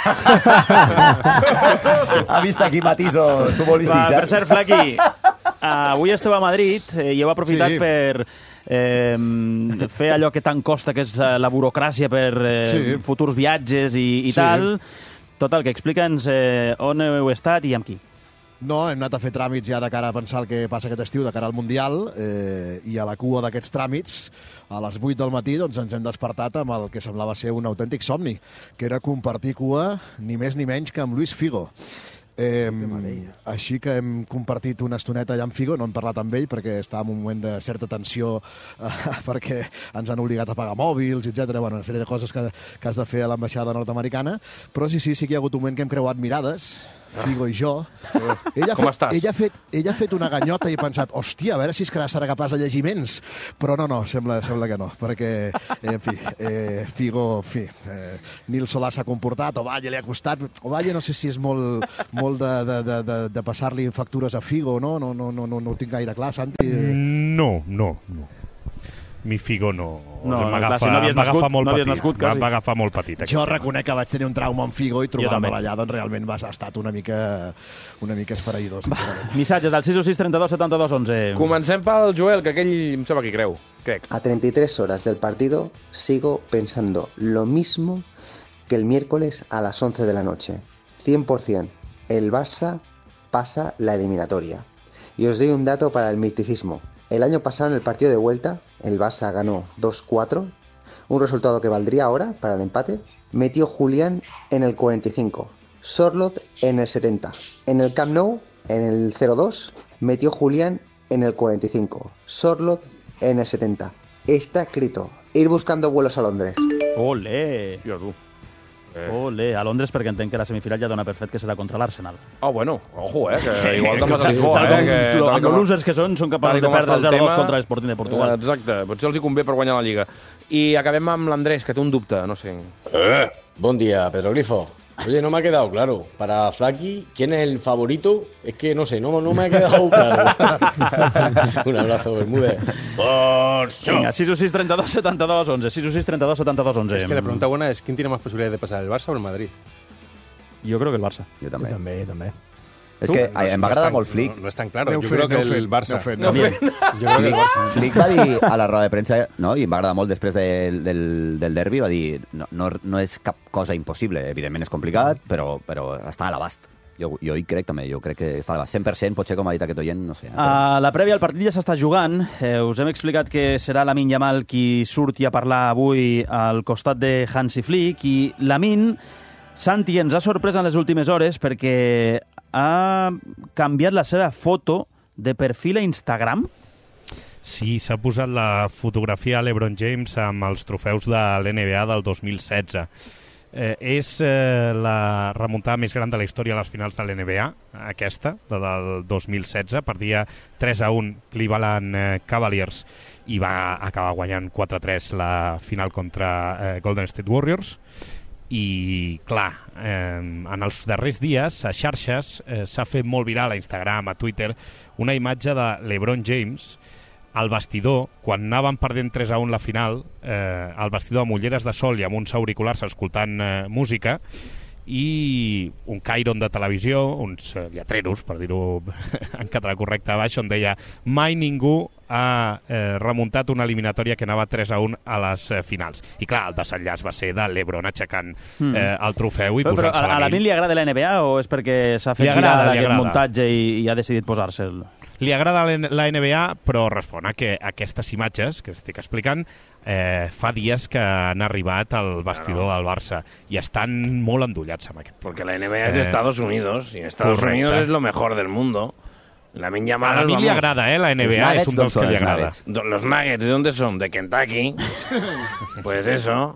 Speaker 2: Ha vist aquí matisos futbolístics,
Speaker 1: Per cert, Flaqui, avui esteu a Madrid i heu aprofitat per... fer allò que tant costa, que és la burocràcia per futurs viatges i tal. Total, que explica'ns on heu estat i amb qui.
Speaker 3: No, hem anat a fer tràmits ja de cara a pensar el que passa aquest estiu, de cara al Mundial, i a la cua d'aquests tràmits, a les 8 del matí, doncs ens hem despertat amb el que semblava ser un autèntic somni, que era compartir cua ni més ni menys que amb Luis Figo. Així que hem compartit una estoneta allà amb Figo, no hem parlat amb ell perquè estava en un moment de certa tensió perquè ens han obligat a pagar mòbils, etc. Bueno, una sèrie de coses que has de fer a l'ambaixada nord-americana, però sí que hi ha hagut un moment que hem creuat mirades, Figo i jo.
Speaker 9: Com estàs?
Speaker 3: Ella ha fet una ganyota i he pensat, hòstia, a veure si serà capaç de llegir ments. Però no, sembla que no, perquè, en fi, Figo, Nil Solà s'ha comportat, Ovalle li ha costat. Ovalle no sé si és molt de passar-li factures a Figo, no? No ho tinc gaire clar, Santi.
Speaker 8: No. Mi Figo m'agafa molt petit.
Speaker 3: Jo reconec que vaig tenir un trauma amb Figo i trobar-me allà, doncs realment ha estat una mica esfereïdor, sincerament.
Speaker 1: Missatges al 616 32 72 11.
Speaker 9: Comencem pel Joel, que aquell em sembla que crec.
Speaker 12: A 33 horas del partido sigo pensando lo mismo que el miércoles a las 11 de la noche. 100%. El Barça pasa la eliminatoria. Y os doy un dato para el misticismo. El año pasado en el partido de vuelta, el Barça ganó 2-4, un resultado que valdría ahora para el empate. Metió Julián en el 45, Sorloth en el 70. En el Camp Nou, en el 0-2, metió Julián en el 45, Sorloth en el 70. Está escrito. Ir buscando vuelos a Londres.
Speaker 1: Ole!
Speaker 7: Jo, tu.
Speaker 1: Ole, a Londres perquè entenc que la semifinal ja dona per fet que serà contra l'Arsenal.
Speaker 7: Bueno, ojo, que igual te'n vas a Lisboa.
Speaker 1: Amb els losers que són capaços de perdre 0-2 contra l'Sporting de Portugal.
Speaker 7: Exacte, potser els hi convé per guanyar la Lliga. I acabem amb l'Andrés, que té un dubte, no sé.
Speaker 13: Buen día, Petroglifo. Oye, no me ha quedado claro. Para Flaky, ¿quién es el favorito? Es que no sé, no me ha quedado claro. Un abrazo, Bermúdez.
Speaker 1: Venga, 6-6, 32, 72, 11. 6-6, 32, 72, 11.
Speaker 5: Es que la pregunta buena es ¿quién tiene más posibilidades de pasar, el Barça o el Madrid?
Speaker 1: Jo crec que el Barça.
Speaker 2: Jo també.
Speaker 4: També.
Speaker 2: És que em va agradar molt Flick.
Speaker 5: No és tan claro. Jo crec que el Barça.
Speaker 2: Jo crec que el Barça. Flick va dir a la roda de premsa, no? I em va agradar molt després del derbi, va dir no és cap cosa impossible. Evidentment és complicat, però està a l'abast. Jo hi crec també, jo crec que està a l'abast. 100%, potser com ha dit aquest oient, no sé.
Speaker 1: A la prèvia al partit ja s'està jugant. Us hem explicat que serà Lamine Yamal qui surti a parlar avui al costat de Hansi Flick, i Lamine, Santi, ens ha sorprès en les últimes hores perquè ha canviat la seva foto de perfil a Instagram.
Speaker 8: Sí, s'ha posat la fotografia a LeBron James amb els trofeus de l'NBA del 2016. És la remuntada més gran de la història a les finals de l'NBA, aquesta, la del 2016. Perdia 3-1 Cleveland Cavaliers i va acabar guanyant 4-3 la final contra Golden State Warriors. I, clar, en els darrers dies a xarxes s'ha fet molt viral a Instagram, a Twitter, una imatge de LeBron James al vestidor, quan anaven perdent 3-1 la final, al vestidor amb ulleres de sol i amb uns auriculars escoltant música, i un cairon de televisió, uns lletreros, per dir-ho en català correcte, a baix, on deia mai ningú ha remuntat una eliminatòria que anava 3-1 a les finals. I clar, el desenllaç va ser de l'Ebron aixecant el trofeu i posant-se
Speaker 1: a l'Amin li agrada la NBA o és perquè s'ha fet viral aquest muntatge i ha decidit posar-se'l?
Speaker 8: Li agrada la NBA, però respon a que aquestes imatges que estic explicant fa dies que han arribat al vestidor del Barça i estan molt endollats amb aquest.
Speaker 9: Porque la NBA es de Estados Unidos y Estados Unidos es lo mejor del mundo. Lamine Yamal,
Speaker 8: a mí le agrada, la NBA es un dels que le agrada.
Speaker 9: Los Nuggets, ¿de dónde son? De Kentucky. Pues eso.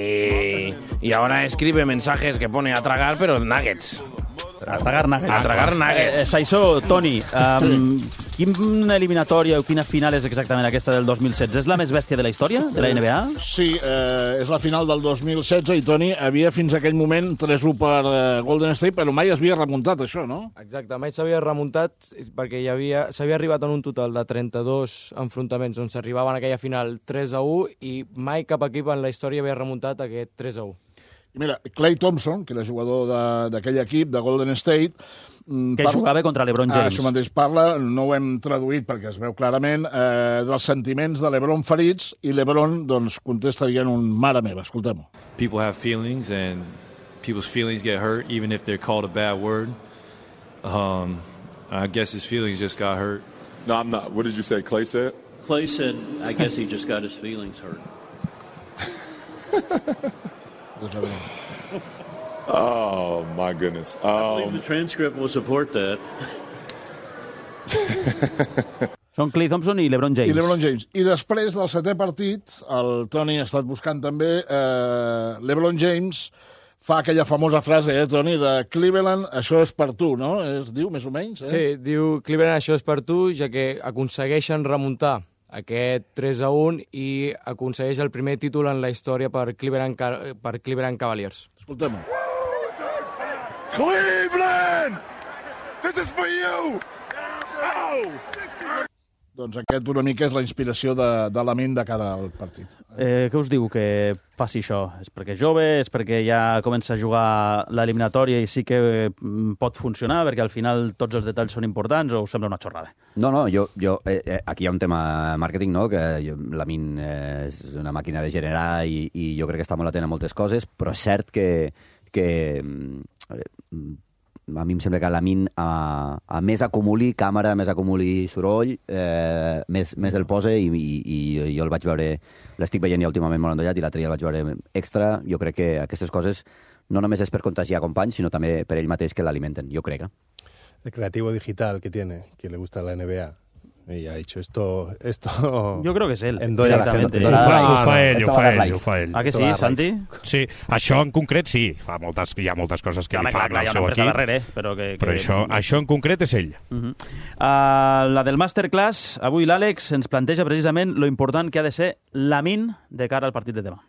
Speaker 9: Y ahora escribe mensajes que pone a tragar, pero Nuggets.
Speaker 1: A tragar nuggets.
Speaker 9: A tragar nuggets.
Speaker 1: Saissó, Toni, quina eliminatòria o quina final és exactament aquesta del 2016? És la més bèstia de la història de la NBA?
Speaker 14: Sí, és la final del 2016 i Toni havia fins a aquell moment 3-1 per Golden State, però mai es havia remuntat això, no?
Speaker 15: Exacte, mai s'havia remuntat perquè s'havia arribat en un total de 32 enfrontaments on s'arribava en aquella final 3-1 i mai cap equip en la història havia remuntat aquest 3-1.
Speaker 14: I mira, Klay Thompson, que era jugador d'aquell equip, de Golden State...
Speaker 1: Que jugava contra l'Ebron James.
Speaker 14: Això mateix parla, no ho hem traduït perquè es veu clarament, dels sentiments de l'Ebron ferits, i l'Ebron doncs, contesta dient un mare meva, escoltem-ho.
Speaker 16: People have feelings, and people's feelings get hurt, even if they're called a bad word. I guess his feelings just got hurt.
Speaker 17: No, I'm not. What did you say, Klay said?
Speaker 18: Klay said, I guess he just got his feelings hurt.
Speaker 17: Oh, my goodness.
Speaker 18: I believe the transcript will support that.
Speaker 1: Són Klay Thompson i l'Ebron James.
Speaker 14: I l'Ebron James. I després del setè partit, el Toni ha estat buscant també, l'Ebron James fa aquella famosa frase, Toni, de Cleveland, això és per tu, no? Es diu, més o menys?
Speaker 15: Sí, diu Cleveland, això és per tu, ja que aconsegueixen remuntar aquest 3-1 i aconsegueix el primer títol en la història per Cleveland Cavaliers.
Speaker 14: Escoltem-ho.
Speaker 17: Cleveland! This is for you! Oh!
Speaker 14: Doncs aquest una mica és la inspiració de Lamine de cara al partit.
Speaker 1: Què us diu que faci això? És perquè és jove? És perquè ja comença a jugar l'eliminatòria i sí que pot funcionar? Perquè al final tots els detalls són importants o us sembla una xorrada?
Speaker 2: No, aquí hi ha un tema màrqueting, no? Que Lamine és una màquina de generar i jo crec que està molt atent a moltes coses, però és cert que a mi em sembla que Lamine a més acumuli càmera, més acumuli soroll, més el posa i jo el vaig veure, l'estic veient ja últimament molt endollat i l'altre dia el vaig veure extra. Jo crec que aquestes coses no només és per contagiar companys, sinó també per ell mateix que l'alimenten, jo crec.
Speaker 5: El creativo digital que tiene, que le gusta la NBA. Y ha dicho esto...
Speaker 1: Yo creo que es él.
Speaker 5: Endolla la gente.
Speaker 8: Ho fa ell.
Speaker 1: Ah, que sí, Santi?
Speaker 8: Sí, això en concret sí. Hi ha moltes coses que li fa al seu equip.
Speaker 1: Darrere, però
Speaker 8: això en concret és ell.
Speaker 1: La del Masterclass, avui l'Àlex ens planteja precisament lo important que ha de ser Lamine de cara al partit de demà.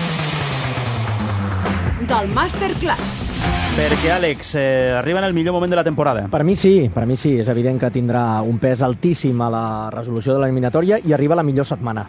Speaker 19: Del Masterclass.
Speaker 1: Perquè, Àlex, arriba en el millor moment de la temporada.
Speaker 4: Per mi sí. És evident que tindrà un pes altíssim a la resolució de l'eliminatòria i arriba la millor setmana.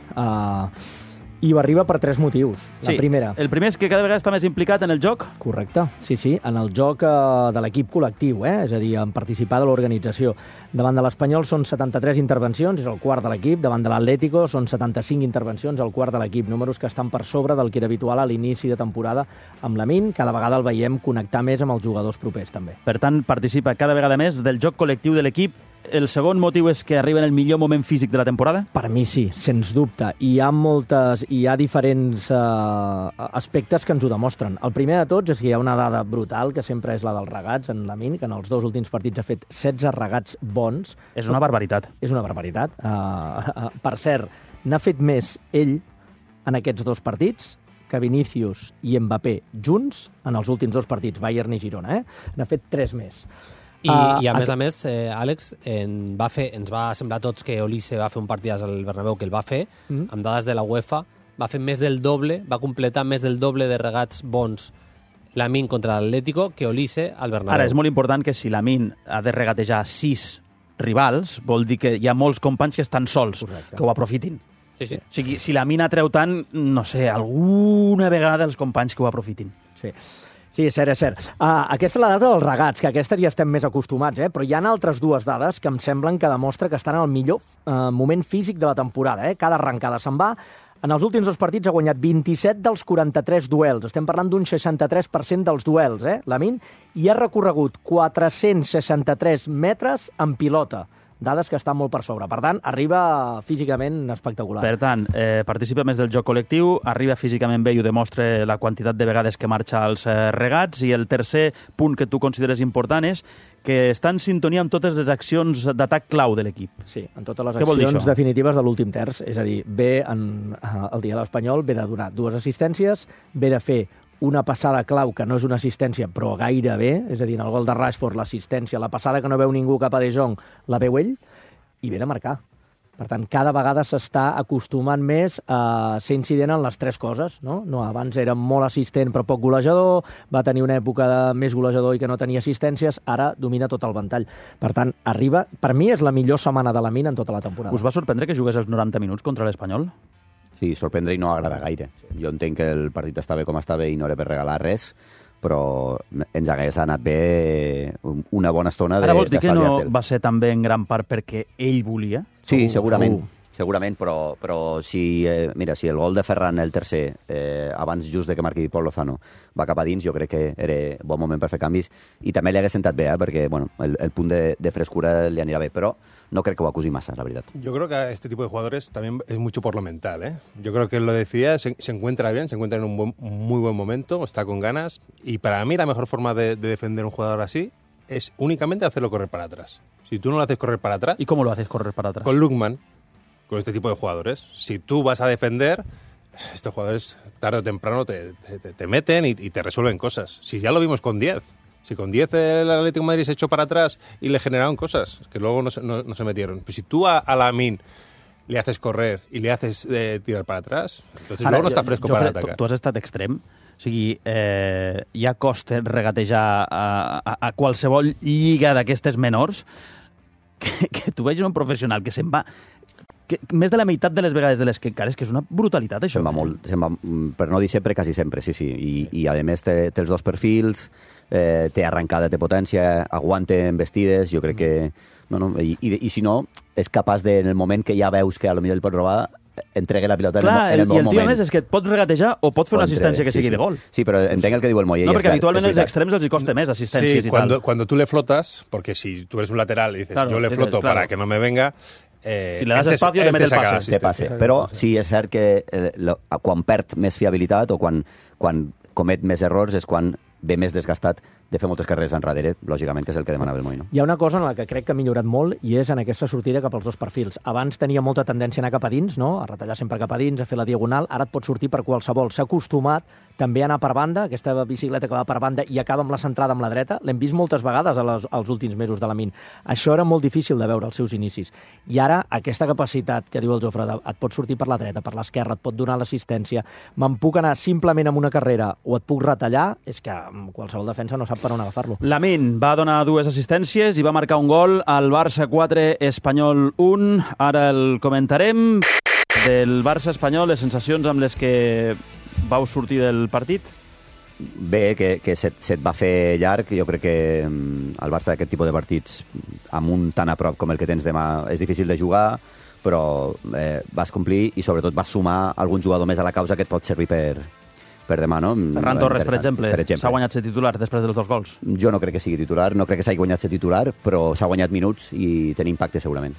Speaker 4: I arriba per 3 motius. La primera.
Speaker 1: El primer és que cada vegada està més implicat en el joc.
Speaker 4: Correcte, sí, en el joc de l'equip col·lectiu, és a dir, en participar de l'organització. Davant de l'Espanyol són 73 intervencions, és el quart de l'equip. Davant de l'Atlético són 75 intervencions, el quart de l'equip. Números que estan per sobre del que era habitual a l'inici de temporada amb Lamine. Cada vegada el veiem connectar més amb els jugadors propers, també.
Speaker 1: Per tant, participa cada vegada més del joc col·lectiu de l'equip. El segon motiu és que arriba en el millor moment físic de la temporada?
Speaker 4: Per mi sí, sens dubte. Hi ha diferents aspectes que ens ho demostren. El primer de tots és que hi ha una dada brutal, que sempre és la dels regats en Lamine, que en els 2 últims partits ha fet 16 regats bons.
Speaker 1: És una barbaritat.
Speaker 4: És una barbaritat. Per cert, n'ha fet més ell en aquests 2 partits que Vinícius i Mbappé junts en els últims 2 partits, Bayern i Girona. N'ha fet 3 més.
Speaker 11: I a més, Àlex, ens va semblar a tots que Olise va fer un partidàs al Bernabéu, que el va fer, amb dades de la UEFA, va fer més del doble, va completar més del doble de regats bons Lamine contra l'Atlético que Olise al Bernabéu.
Speaker 1: Ara, és molt important que si Lamine ha de regatejar 6 rivals, vol dir que hi ha molts companys que estan sols, que ho aprofitin.
Speaker 11: Sí.
Speaker 1: O sigui, si Lamine atreu tant, no sé, alguna vegada els companys que ho aprofitin.
Speaker 4: Sí, és cert. Aquesta és la dada dels regats, que aquestes ja estem més acostumats, però hi ha altres 2 dades que em semblen que demostra que estan en el millor moment físic de la temporada. Cada arrencada se'n va. En els últims 2 partits ha guanyat 27 dels 43 duels. Estem parlant d'un 63% dels duels, Lamine, i ha recorregut 463 metres en pilota. Dades que estan molt per sobre. Per tant, arriba físicament espectacular.
Speaker 1: Per tant, participa més del joc col·lectiu, arriba físicament bé i ho demostra la quantitat de vegades que marxa als regats, i el tercer punt que tu consideres important és que està en sintonia amb totes les accions d'atac clau de l'equip.
Speaker 4: Sí, en totes les accions definitives de l'últim terç. És a dir, ve el dia de l'Espanyol, ve de donar 2 assistències, ve de fer una passada clau, que no és una assistència, però gairebé, és a dir, en el gol de Rashford, l'assistència, la passada que no veu ningú cap a De Jong, la veu ell, i ve de marcar. Per tant, cada vegada s'està acostumant més a ser incident en les 3 coses, no? Abans era molt assistent però poc golejador, va tenir una època de més golejador i que no tenia assistències, ara domina tot el ventall. Per tant, arriba, per mi és la millor setmana de Lamine en tota la temporada.
Speaker 1: Us va sorprendre que jugués els 90 minuts contra l'Espanyol?
Speaker 2: Sí, sorprendre i no agrada gaire. Jo entenc que el partit estava com estava i no era per regalar res, però ens hagués anat bé una bona estona de...
Speaker 1: Ara vols dir que no va ser també en gran part perquè ell volia?
Speaker 2: Sí, segurament, però si, mira, si el gol de Ferran, el tercer, abans just de que marqui Pol Lozano, va cap a dins, jo crec que era bon moment per fer canvis, i també li hagués sentat bé, perquè bueno, el punt de frescura li anirà bé, però no crec que ho acusi massa, la veritat.
Speaker 5: Yo creo que este tipo de jugadores también es mucho por lo mental, ¿eh? Yo creo que él lo decía, se encuentra bien, se encuentra en un muy buen momento, está con ganas, y para mí la mejor forma de defender a un jugador así es únicamente hacerlo correr para atrás. Si tú no lo haces correr para atrás...
Speaker 1: ¿Y cómo lo haces correr para atrás?
Speaker 5: Con Lookman, con este tipo de jugadores. Si tú vas a defender, estos jugadores tarde o temprano te meten y te resuelven cosas. Si ya lo vimos con 10. Si con 10 el Atlético de Madrid se echó para atrás y le generaron cosas, que luego no se metieron. Pero si tú a Lamine le haces correr y le haces tirar para atrás, entonces luego no està fresco per atacar.
Speaker 1: Tu has estat extrem. O sigui, ja costa regatejar a qualsevol lliga d'aquestes menors que tu vegis un professional que se'n va... més de la meitat de les vegades de les que encara és que és una brutalitat, això.
Speaker 2: Se'n va, per no dir sempre, quasi sempre, sí. I a més té els 2 perfils, té arrencada, té potència, aguanta embestides, jo crec que... I si no, és capaç de, en el moment que ja veus que potser el pot robar, entregue la pilota
Speaker 1: Clar,
Speaker 2: en el bon
Speaker 1: i el tio,
Speaker 2: moment.
Speaker 1: a més, és que et pot regatejar o pot fer una assistència que sigui de gol.
Speaker 2: Sí, però entenc el que diu el Moller.
Speaker 1: No, perquè habitualment als extrems els hi costa més assistències
Speaker 5: Sí,
Speaker 1: y tal.
Speaker 5: cuando tú le flotas, porque si tú eres un lateral y dices,
Speaker 1: Claro,
Speaker 5: yo le
Speaker 1: dices,
Speaker 5: floto
Speaker 1: claro.
Speaker 5: para que no me venga...
Speaker 1: Si le das espacio, te mete el pase.
Speaker 2: Te passa. Però sí, és cert que quan perd més fiabilitat o quan comet més errors és quan ve més desgastat de fer moltes carreres enrere, lògicament, que és el que demanava el Moino.
Speaker 4: Hi ha una cosa en la que crec que ha millorat molt i és en aquesta sortida cap als dos perfils. Abans tenia molta tendència a anar cap a dins, no? A retallar sempre cap a dins, a fer la diagonal. Ara et pot sortir per qualsevol. S'ha acostumat també a anar per banda, aquesta bicicleta que va per banda i acaba amb la centrada amb la dreta. L'hem vist moltes vegades als últims mesos de Lamine. Això era molt difícil de veure als seus inicis. I ara aquesta capacitat que diu el Jofre, et pot sortir per la dreta, per l'esquerra, et pot donar l'assistència, me'n puc anar simplement amb una carrera o et puc retallar, és que qualsevol defensa no sap per on agafar-lo.
Speaker 1: Lamine va donar 2 assistències i va marcar un gol al Barça 4, Espanyol 1. Ara el comentarem. Del Barça-Espanyol, les sensacions amb les que vau sortir del partit?
Speaker 2: Bé, que se't va fer llarg. Jo crec que el Barça aquest tipus de partits amb un tan a prop com el que tens demà és difícil de jugar, però vas complir i sobretot vas sumar algun jugador més a la causa que et pot servir per demà, no?
Speaker 1: Ferran Torres, per exemple, s'ha guanyat ser titular després dels 2 gols.
Speaker 2: Jo no crec que sigui titular, no crec que s'hagi guanyat ser titular, però s'ha guanyat minuts i té impacte segurament.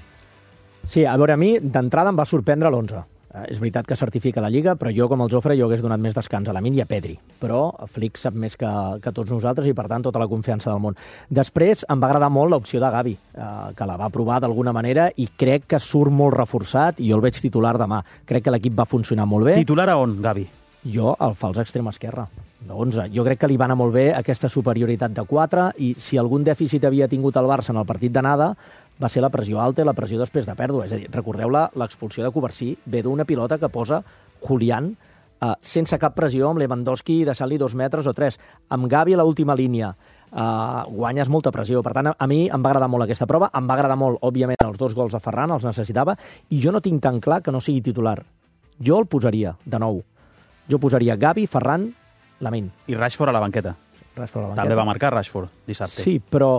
Speaker 4: Sí, a veure, a mi d'entrada em va sorprendre l'11. És veritat que certifica la Lliga, però jo, com el Jofre, jo hagués donat més descans a Lamine i a Pedri. Però Flick sap més que tots nosaltres i, per tant, tota la confiança del món. Després, em va agradar molt l'opció de Gavi, que la va provar d'alguna manera i crec que surt molt reforçat i jo el veig titular demà. Crec que l'equip va funcionar molt bé.
Speaker 1: Titular a on, Gavi?
Speaker 4: Jo, al fals extrem esquerra, de 11. Jo crec que li va anar molt bé aquesta superioritat de 4 i si algun dèficit havia tingut el Barça en el partit d'anada va ser la pressió alta i la pressió després de pèrdua. És a dir, recordeu l'expulsió de Covarsí, ve d'una pilota que posa Julián sense cap pressió amb Lewandowski deixant-li 2 metres o 3. Amb Gavi a l'última línia guanyes molta pressió. Per tant, a mi em va agradar molt aquesta prova, em va agradar molt, òbviament, els 2 gols de Ferran, els necessitava, i jo no tinc tan clar que no sigui titular. Jo el posaria, de nou. Jo posaria Gavi, Ferran, Lamine.
Speaker 1: I Rashford a la banqueta. També va marcar Rashford dissabte.
Speaker 4: Sí, però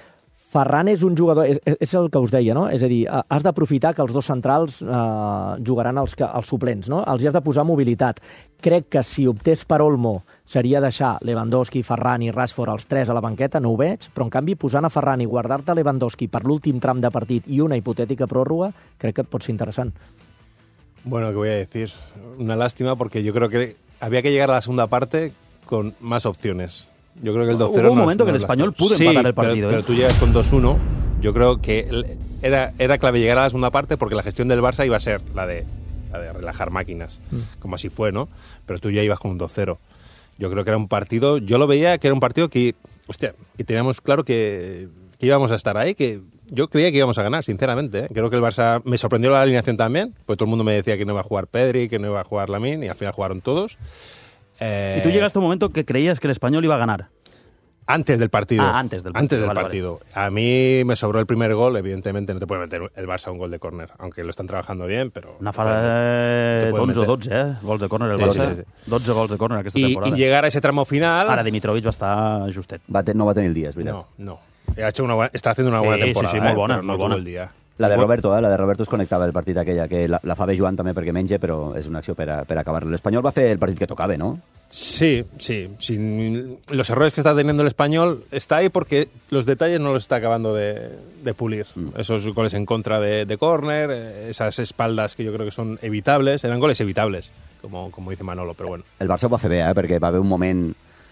Speaker 4: Ferran és un jugador... És el que us deia, no? És a dir, has d'aprofitar que els 2 centrals jugaran els suplents, no? Els hi has de posar mobilitat. Crec que si optés per Olmo seria deixar Lewandowski, Ferran i Rashford els 3 a la banqueta, no ho veig, però en canvi posant a Ferran i guardar-te Lewandowski per l'últim tram de partit i una hipotètica pròrroga, crec que et pot ser interessant.
Speaker 5: Bueno, ¿qué voy a decir? Una lástima porque yo creo que había que llegar a la segunda parte con más opciones. Yo creo que el 2-0...
Speaker 1: Hubo un momento que el Español pudo empatar el partido.
Speaker 5: Pero tú llegas con 2-1. Yo creo que era clave llegar a la segunda parte porque la gestión del Barça iba a ser la de relajar máquinas, como así fue, ¿no? Pero tú ya ibas con un 2-0. Yo creo que era un partido... Yo lo veía que era un partido que, hostia, que teníamos claro que íbamos a estar ahí, que yo creía que íbamos a ganar, sinceramente, ¿eh? Creo que el Barça... Me sorprendió la alineación también, pues todo el mundo me decía que no iba a jugar Pedri, que no iba a jugar Lamine, y al final jugaron todos.
Speaker 1: Y tú llegaste a un momento que creías que el Español iba a ganar.
Speaker 5: Antes del partido.
Speaker 1: Antes del
Speaker 5: partido. A mí me sobró el primer gol, evidentemente no te puede meter el Barça un gol de córner, aunque lo están trabajando bien, pero...
Speaker 1: Una fala de 11 o 12, gols de córner el Barça. Sí. 12 gols de córner aquesta temporada.
Speaker 5: Y llegar a ese tramo final...
Speaker 1: Ara Dimitrovic va estar justet.
Speaker 2: No va tenir el dia, és veritat.
Speaker 5: No. Está haciendo una buena temporada.
Speaker 1: Sí, molt bona.
Speaker 5: No tuvo el dia.
Speaker 2: La de Roberto, la de Roberto es connectava el partit aquella, que la fa bé Joan també perquè menja, però és una acció per acabar-lo. L'Espanyol va fer el partit que tocava, ¿no?
Speaker 5: Sí. Los errores que está teniendo el Español está ahí porque los detalles no los está acabando de pulir. Esos goles en contra de córner, esas espaldas que yo creo que son evitables, eran goles evitables, como dice Manolo, però bueno.
Speaker 2: El Barça ho va fer bé, perquè va haver un moment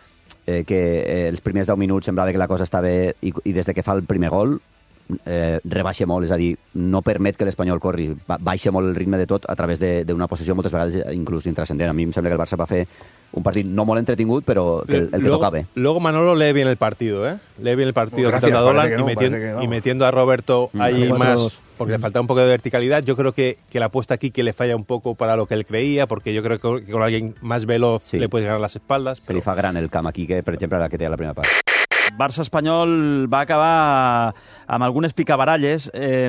Speaker 2: que els primers 10 minuts semblava que la cosa estava bé i des de que fa el primer gol rebaixa molt, és a dir, no permet que l'Espanyol corri, baixa molt el ritme de tot a través d'una possessió moltes vegades inclús intrascendent. A mi em sembla que el Barça va fer un partit no molt entretingut, però el que tocava.
Speaker 5: Luego Manolo lee bien el partido, Lee bien el partido contra Dolan y metiendo a Roberto ahí más, porque le faltaba un poco de verticalidad. Yo creo que la apuesta aquí que le falla un poco para lo que él creía, porque yo creo que con alguien más veloz le puedes ganar las espaldas.
Speaker 2: Però li fa gran el camp aquí, que per exemple la que té a la primera part.
Speaker 1: Barça-Espanyol va acabar amb algunes picabaralles.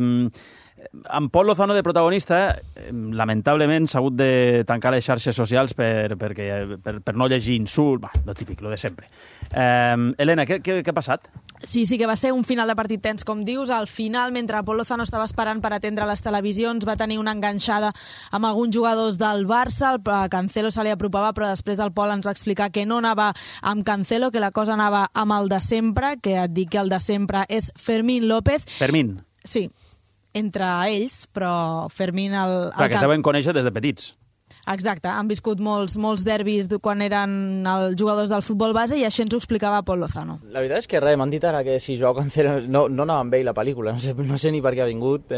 Speaker 1: Amb Pol Lozano de protagonista, lamentablement s'ha hagut de tancar les xarxes socials per no llegir insult, lo típic, lo de sempre. Helena, què ha passat?
Speaker 20: Sí que va ser un final de partit tens, com dius. Al final, mentre Pol Lozano estava esperant per atendre les televisions, va tenir una enganxada amb alguns jugadors del Barça. El Cancelo se li apropava, però després el Pol ens va explicar que no anava amb Cancelo, que la cosa anava amb el de sempre, que et dic que el de sempre és Fermín López.
Speaker 1: Fermín?
Speaker 20: Sí, entre ells, però Fermín...
Speaker 1: Clar, que es deuen conèixer des de petits.
Speaker 20: Exacte, han viscut molts derbis quan eren els jugadors del futbol base i així ens ho explicava Pol Lozano.
Speaker 21: La veritat és que res, m'han dit ara que si Joao Cancelo no anava amb ell la pel·lícula, no sé ni per què ha vingut.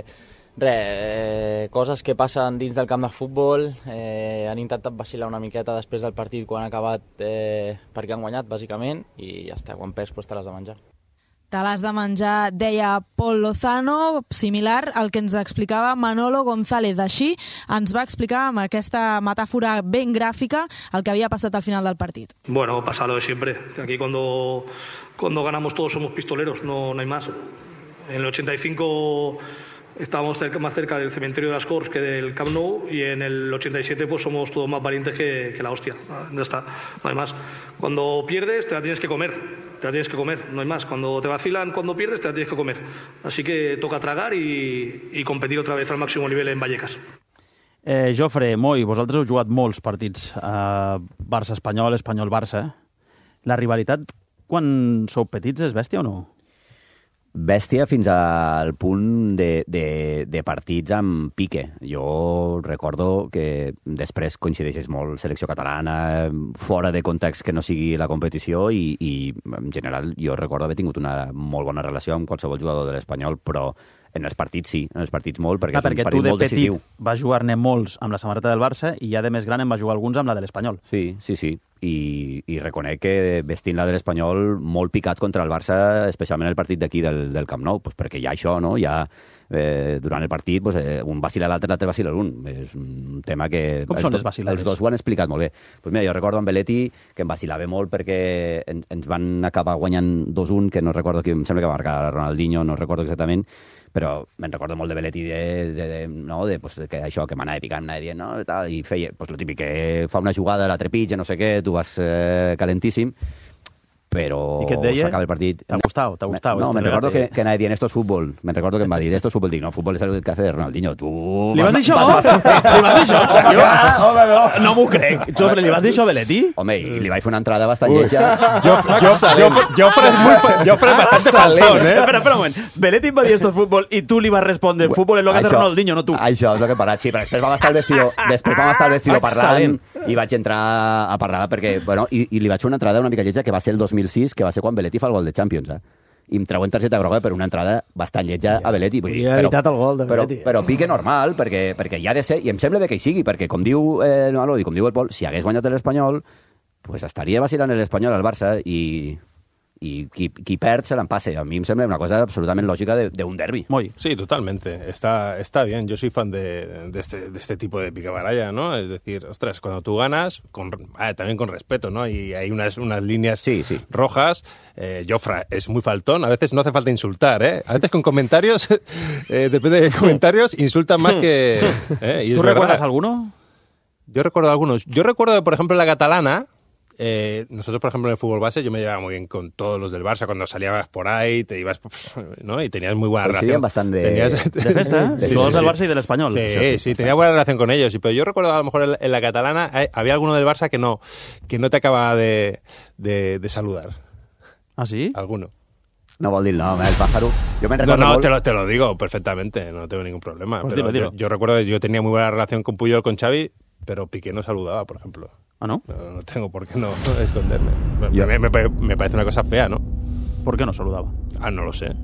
Speaker 21: Coses que passen dins del camp de futbol, han intentat vacilar una miqueta després del partit quan ha acabat perquè han guanyat, bàsicament, i ja està, quan perds pues, te l'has de menjar.
Speaker 20: Te l'has de menjar, deia Pol Lozano, similar al que ens explicava Manolo González. Així ens va explicar amb aquesta metàfora ben gràfica el que havia passat al final del partit.
Speaker 22: Bueno, pasa lo de siempre, que aquí cuando ganamos todos somos pistoleros, no hay más. En el 85 estábamos más cerca del cementerio de las Corts que del Camp Nou y en el 87 pues somos todos más valientes que la hostia. Ya está, no hay más. Cuando pierdes te la tienes que comer. No hay más. Cuando te vacilan, cuando pierdes, te la tienes que comer. Así que toca tragar y competir otra vez al máximo nivel en Vallecas.
Speaker 1: Jofre, Moi, vosaltres heu jugat molts partits Barça-Espanyol, Espanyol-Barça. La rivalitat, quan sou petits, és bèstia o no?
Speaker 2: Bèstia fins al punt de partits amb pique. Jo recordo que després coincideixes molt selecció catalana, fora de context que no sigui la competició i en general jo recordo haver tingut una molt bona relació amb qualsevol jugador de l'Espanyol, però en els partits sí, en els partits molt, perquè és un partit molt decisiu.
Speaker 1: Perquè tu de petit vas jugar-ne molts amb la samarreta del Barça i ja de més gran en vas jugar alguns amb la de l'Espanyol.
Speaker 2: Sí. I reconec que vestint la de l'Espanyol molt picat contra el Barça, especialment el partit d'aquí del Camp Nou, pues perquè hi ha això, no? Durant el partit un vacila l'altre vacila l'un. És un tema que...
Speaker 1: Com són les vacilades?
Speaker 2: Els dos ho han explicat molt bé. Pues mira, jo recordo amb Belletti que em vacilava molt perquè ens van acabar guanyant 2-1, que no recordo qui, em sembla que va marcar Ronaldinho, no recordo exactament, però me'n recordo molt de Belletti que això, que m'anava picant, anava dient, no? I feia el típic que fa una jugada, la trepitja, no sé què, tu vas calentíssim, però s'acaba el partit.
Speaker 1: T'ha gustat?
Speaker 2: No, me'n recordo que anava dient, esto es fútbol. Me'n recordo que em va dir, esto es fútbol. Dic, no, fútbol és el que hace Ronaldinho. Tu...
Speaker 1: Li vas dir això? Li vas dir això, en sèrio? No m'ho crec. Jofre, li vas dir això a Belletti?
Speaker 2: Home, i li vaig fer una entrada bastant lletja.
Speaker 5: Jofre és bastante faltón, eh?
Speaker 1: Espera un moment. Belletti em va dir esto es fútbol i tu li vas respondre, fútbol és lo que hace Ronaldinho, no tu.
Speaker 2: Això és el que he parat, sí, però després vam estar al vestidor parlant i vaig entrar a parlar perquè, bueno, i li vaig fer una entrada una mica lletja que va ser el 2006, que va ser quan Belletti fa el gol de Champions, i em treuen targeta groga per una entrada bastant lletja a Belletti.
Speaker 4: I ha evitat el gol de Belletti.
Speaker 2: Però pique normal, perquè hi ha de ser, i em sembla bé que hi sigui, perquè com diu el Pol, si hagués guanyat l'Espanyol, pues estaria vacilant l'Espanyol al Barça i qui perd se l'empasse. A mí me sembla una cosa absolutamente lógica de un derbi.
Speaker 5: Sí, totalmente. Está bien. Yo soy fan de este tipo de picabaralla, ¿no? Es decir, ostras, cuando tú ganas, también con respeto, ¿no? Y hay unas líneas rojas. Jofre es muy faltón. A veces no hace falta insultar, ¿eh? A veces con comentarios, depende de comentarios, insultan más que...
Speaker 1: ¿Tú recuerdas alguno?
Speaker 5: Yo recuerdo algunos. Yo recuerdo, por ejemplo, en la catalana... nosotros, por ejemplo, en el fútbol base, yo me llevaba muy bien con todos los del Barça. Cuando salías por ahí, te ibas, ¿no? Y tenías muy buena relación.
Speaker 2: Bastante
Speaker 1: de festa, ¿eh? Todos del Barça y del Espanyol.
Speaker 5: Sí, tenía buena relación con ellos. Pero yo recuerdo, a lo mejor, en la catalana, había alguno del Barça que no te acababa de saludar.
Speaker 1: ¿Ah, sí?
Speaker 5: Alguno.
Speaker 2: No vol dir el nom, el pájaro. Yo me recuerdo
Speaker 5: molt... te lo digo perfectamente, no tengo ningún problema.
Speaker 1: Pues
Speaker 5: pero yo recuerdo que yo tenía muy buena relación con Puyol, con Xavi, pero Piqué no saludaba, por ejemplo.
Speaker 1: ¿Ah, no?
Speaker 5: No tengo por qué no esconderme. Me parece una cosa fea, ¿no?
Speaker 1: ¿Por qué no saludaba?
Speaker 5: No lo sé.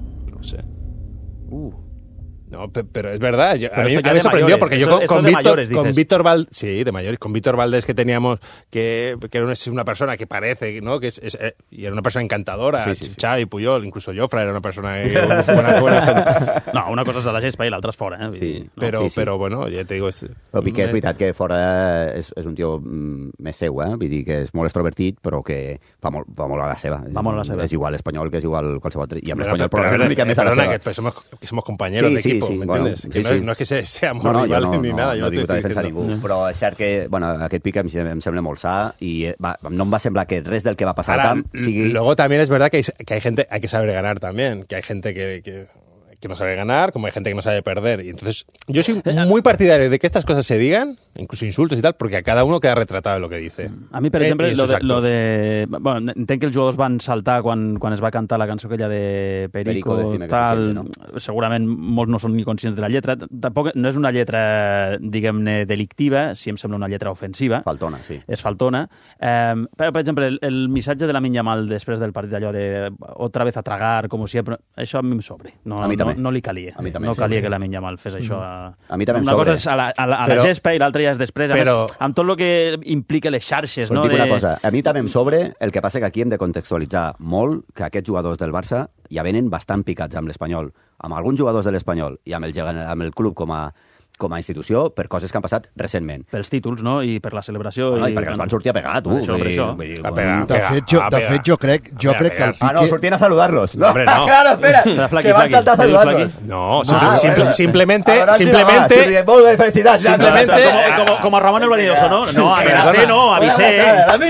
Speaker 5: No, pero es verdad. A mí me sorprendió porque yo con Víctor Valdés... Sí, de mayores. Con Víctor Valdés, que teníamos... que era una persona que parece, ¿no? Y era una persona encantadora. Xavi, Puyol, incluso Jofre era una persona... buena.
Speaker 1: No, una cosa és a la gespa i l'altra és fora, eh?
Speaker 5: Sí, però bueno, ja te digo...
Speaker 2: Però Piqué és veritat que fora és un tio més seu, eh? Vull dir que és molt extrovertit, però que va molt a la seva.
Speaker 1: Va molt a la seva.
Speaker 2: És igual espanyol que és igual qualsevol altre. I amb l'espanyol però una mica més a la seva.
Speaker 5: Que somos compañeros de equipo. equipo, ¿me entiendes? No es que seamos rivales ni nada.
Speaker 2: No dic de defensar ningú, però és cert que aquest pic em sembla molt sa i no em va semblar que res del que va passar al camp sigui...
Speaker 5: Luego también es verdad que hay gente, hay que saber ganar también, que hay gente que no sabe ganar, como hay gente que no sabe perder. Y entonces, yo soy muy partidario de que estas cosas se digan, incluso insultos y tal, porque a cada uno queda retratado en lo que dice.
Speaker 1: A mi, per exemple, bueno, entenc que els jugadors van saltar quan es va cantar la cançó aquella de Perico tal, no? Segurament molts no són ni conscients de la lletra. Tampoc no és una lletra, diguem-ne, delictiva, si em sembla una lletra ofensiva.
Speaker 2: Faltona, sí.
Speaker 1: És faltona. Però, per exemple, el missatge de Lamine Yamal després del partit, allò de otra vez a tragar, com sempre, això a mi em sobre. No,
Speaker 2: a mi també.
Speaker 1: No li calia. No calia que Lamine Yamal fes això.
Speaker 2: A mi també em
Speaker 1: una
Speaker 2: sobre.
Speaker 1: Cosa és a la gespa i l'altra ja és després. Més, amb tot el que implica les xarxes.
Speaker 2: No? Dic una cosa, a mi també em sobre, el que passa que aquí hem de contextualitzar molt que aquests jugadors del Barça ja venen bastant picats amb l'Espanyol, amb alguns jugadors de l'Espanyol i amb el club com a institució per coses que han passat recentment.
Speaker 1: Pels títols, no? I per la celebració.
Speaker 2: I perquè els van sortir a pegar, tu.
Speaker 1: Per
Speaker 3: això. De fet, jo crec que el Piqué...
Speaker 2: no, sortien a saludar-los.
Speaker 5: No, hombre, no.
Speaker 2: Claro, espera, que van saltar a saludarlos.
Speaker 5: No, simplemente...
Speaker 2: Molt bé, felicitats.
Speaker 1: Simplemente, com a Ramon el Vanidoso, ¿no? No, no, avisé.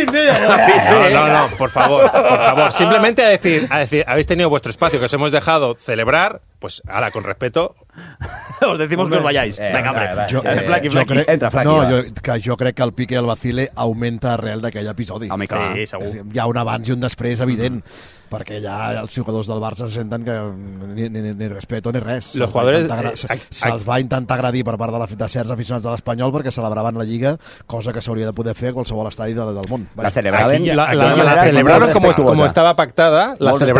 Speaker 5: No, por favor. Simplemente a decir, habéis tenido vuestro espacio que os hemos dejado celebrar, pues ahora, con respeto...
Speaker 1: Os decimos que os vayáis. Venga, hombre.
Speaker 3: Jo crec que el Piqué i el Vacile augmenta arrel d'aquell episodi.
Speaker 1: Sí, segur.
Speaker 3: Hi ha un abans i un després, evident, perquè ja els jugadors del Barça se senten que ni respeto ni res. Se'ls va intentar agredir per part de certs aficionats de l'Espanyol perquè celebraven la Lliga, cosa que s'hauria de poder fer a qualsevol estadi del món.
Speaker 5: La celebraron como estaba pactada,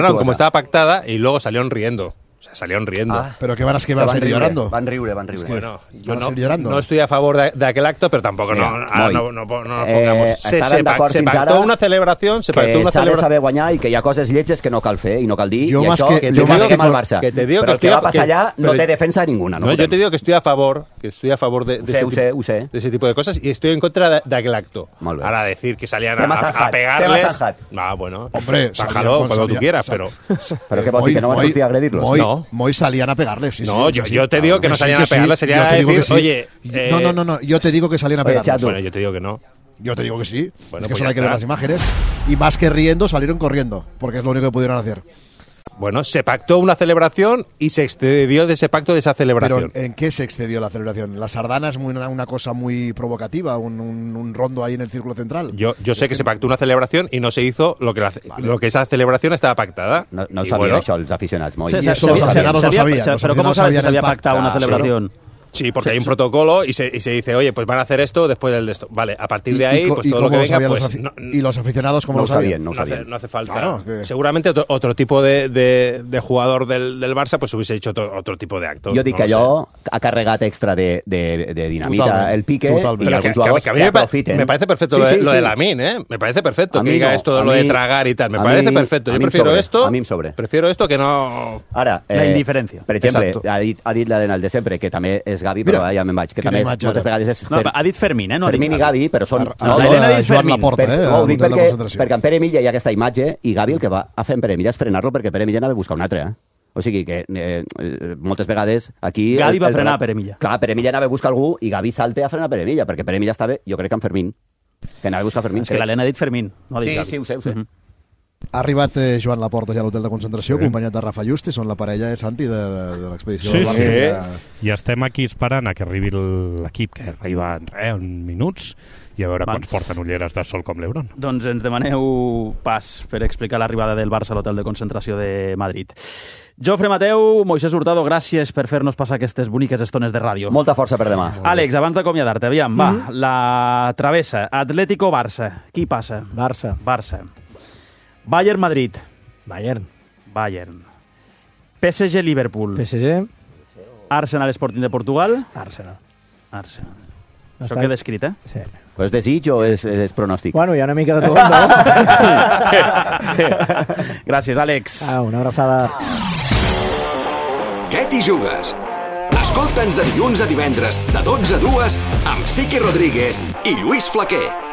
Speaker 5: y luego salieron riendo. O sea, salieron riendo.
Speaker 3: ¿Pero qué van a seguir llorando?
Speaker 2: Van riure.
Speaker 5: Bueno, yo no estoy a favor de aquel acto, pero tampoco no pongamos... Se pactó una celebración,
Speaker 2: que s'ha de saber guanyar i que hi ha coses lletges que no cal fer i no cal dir,
Speaker 3: i
Speaker 2: això que el Barça. Però el que va passar allà no té defensa ninguna.
Speaker 5: No, yo te digo que estoy a favor de ese tipo de cosas y estoy en contra de aquel acto. Ahora decir que salían a pegarles... Bueno, bájalo cuando tú quieras, pero...
Speaker 2: ¿Pero qué pasa? ¿Que no van a sortir a agredirlos?
Speaker 3: Muy salían a pegarles. Sí,
Speaker 5: no, yo te digo que no salían a pegarles, sería decir, oye...
Speaker 3: No, yo te digo que salían a pegarles.
Speaker 5: Bueno, yo te digo que no.
Speaker 3: Yo te digo que sí.
Speaker 5: Bueno,
Speaker 3: es que solo hay que ver las imágenes. Y más que riendo, salieron corriendo, porque es lo único que pudieron hacer.
Speaker 5: Bueno, se pactó una celebración y se excedió de ese pacto de esa celebración.
Speaker 3: ¿Pero en qué se excedió la celebración? La sardana es una cosa muy provocativa, un rondo ahí en el círculo central.
Speaker 5: Yo sé que se pactó una celebración y no se hizo lo que esa celebración estaba pactada.
Speaker 2: No sabían això els aficionats, Moi.
Speaker 3: Y eso los aficionados no sabían.
Speaker 1: Pero ¿cómo sabes que se había pactado una celebración?
Speaker 5: Sí, porque hay un protocolo y se dice, oye, pues van a hacer esto después del de esto. Vale, a partir de ahí, pues todo lo que venga, pues...
Speaker 3: ¿Y los aficionados cómo lo sabían?
Speaker 5: No hace falta. Claro, seguramente otro tipo de jugador del Barça pues hubiese hecho otro tipo de acto.
Speaker 2: Jo dic que allò ha carregat extra de dinamita el Piqué i alguns jugadors que aprofiten.
Speaker 5: Me parece perfecto lo de Lamine, ¿eh? Me parece perfecto que diga esto lo de tragar y tal. Me parece perfecto. Yo prefiero esto.
Speaker 2: A mi em sobre.
Speaker 5: Prefiero esto que no...
Speaker 2: Ara,
Speaker 1: la indiferència.
Speaker 2: Per exemple, ha dit l'Arenal de sempre, que també és Gavi, però ja me'n vaig, que també moltes vegades és...
Speaker 1: No, ha dit Fermín, no?
Speaker 2: Fermín i Gavi, però són...
Speaker 3: Joan Laporta,
Speaker 2: ho dic perquè en Pere Milla hi ha aquesta imatge i Gavi el que va a fer en Pere Milla és frenar-lo perquè Pere Milla anava a buscar un altre, O sigui que moltes vegades aquí...
Speaker 1: Gavi va frenar a Pere Milla.
Speaker 2: Clar, Pere Milla anava a buscar algú i Gavi salta a frenar a Pere Milla, perquè Pere Milla estava, jo crec que en Fermín, que anava a buscar Fermín.
Speaker 1: És que l'Helena ha dit Fermín, no ha dit Gavi.
Speaker 2: Sí, ho sé.
Speaker 3: Ha arribat Joan Laporta ja a l'hotel de concentració, acompanyat de Rafa Justi, són la parella, Santi, de l'expedició del Barça.
Speaker 8: I estem aquí esperant a que arribi l'equip, que arriba en minuts, i a veure quan ens porten ulleres de sol com l'Ebron.
Speaker 1: Doncs ens demaneu pas per explicar l'arribada del Barça a l'hotel de concentració de Madrid. Jofre Mateu, Moisés Hurtado, gràcies per fer-nos passar aquestes boniques estones de ràdio.
Speaker 2: Molta força per demà.
Speaker 1: Àlex, abans d'acomiadar-te, aviam, va, la travessa, Atlético-Barça. Qui passa?
Speaker 4: Barça.
Speaker 1: Bayern-Madrid.
Speaker 4: Bayern.
Speaker 1: PSG-Liverpool.
Speaker 4: PSG.
Speaker 1: Arsenal-Sporting de Portugal.
Speaker 4: Arsenal.
Speaker 1: Això queda escrit,
Speaker 4: Sí.
Speaker 2: Però és desig o és pronòstic?
Speaker 4: Bueno, hi ha una mica de tot, no?
Speaker 1: Gràcies, Àlex.
Speaker 4: Una abraçada.
Speaker 6: Què t'hi jugues? Escolta'ns de dilluns a divendres, de 12 a 2, amb Sique Rodríguez i Lluís Flaquer.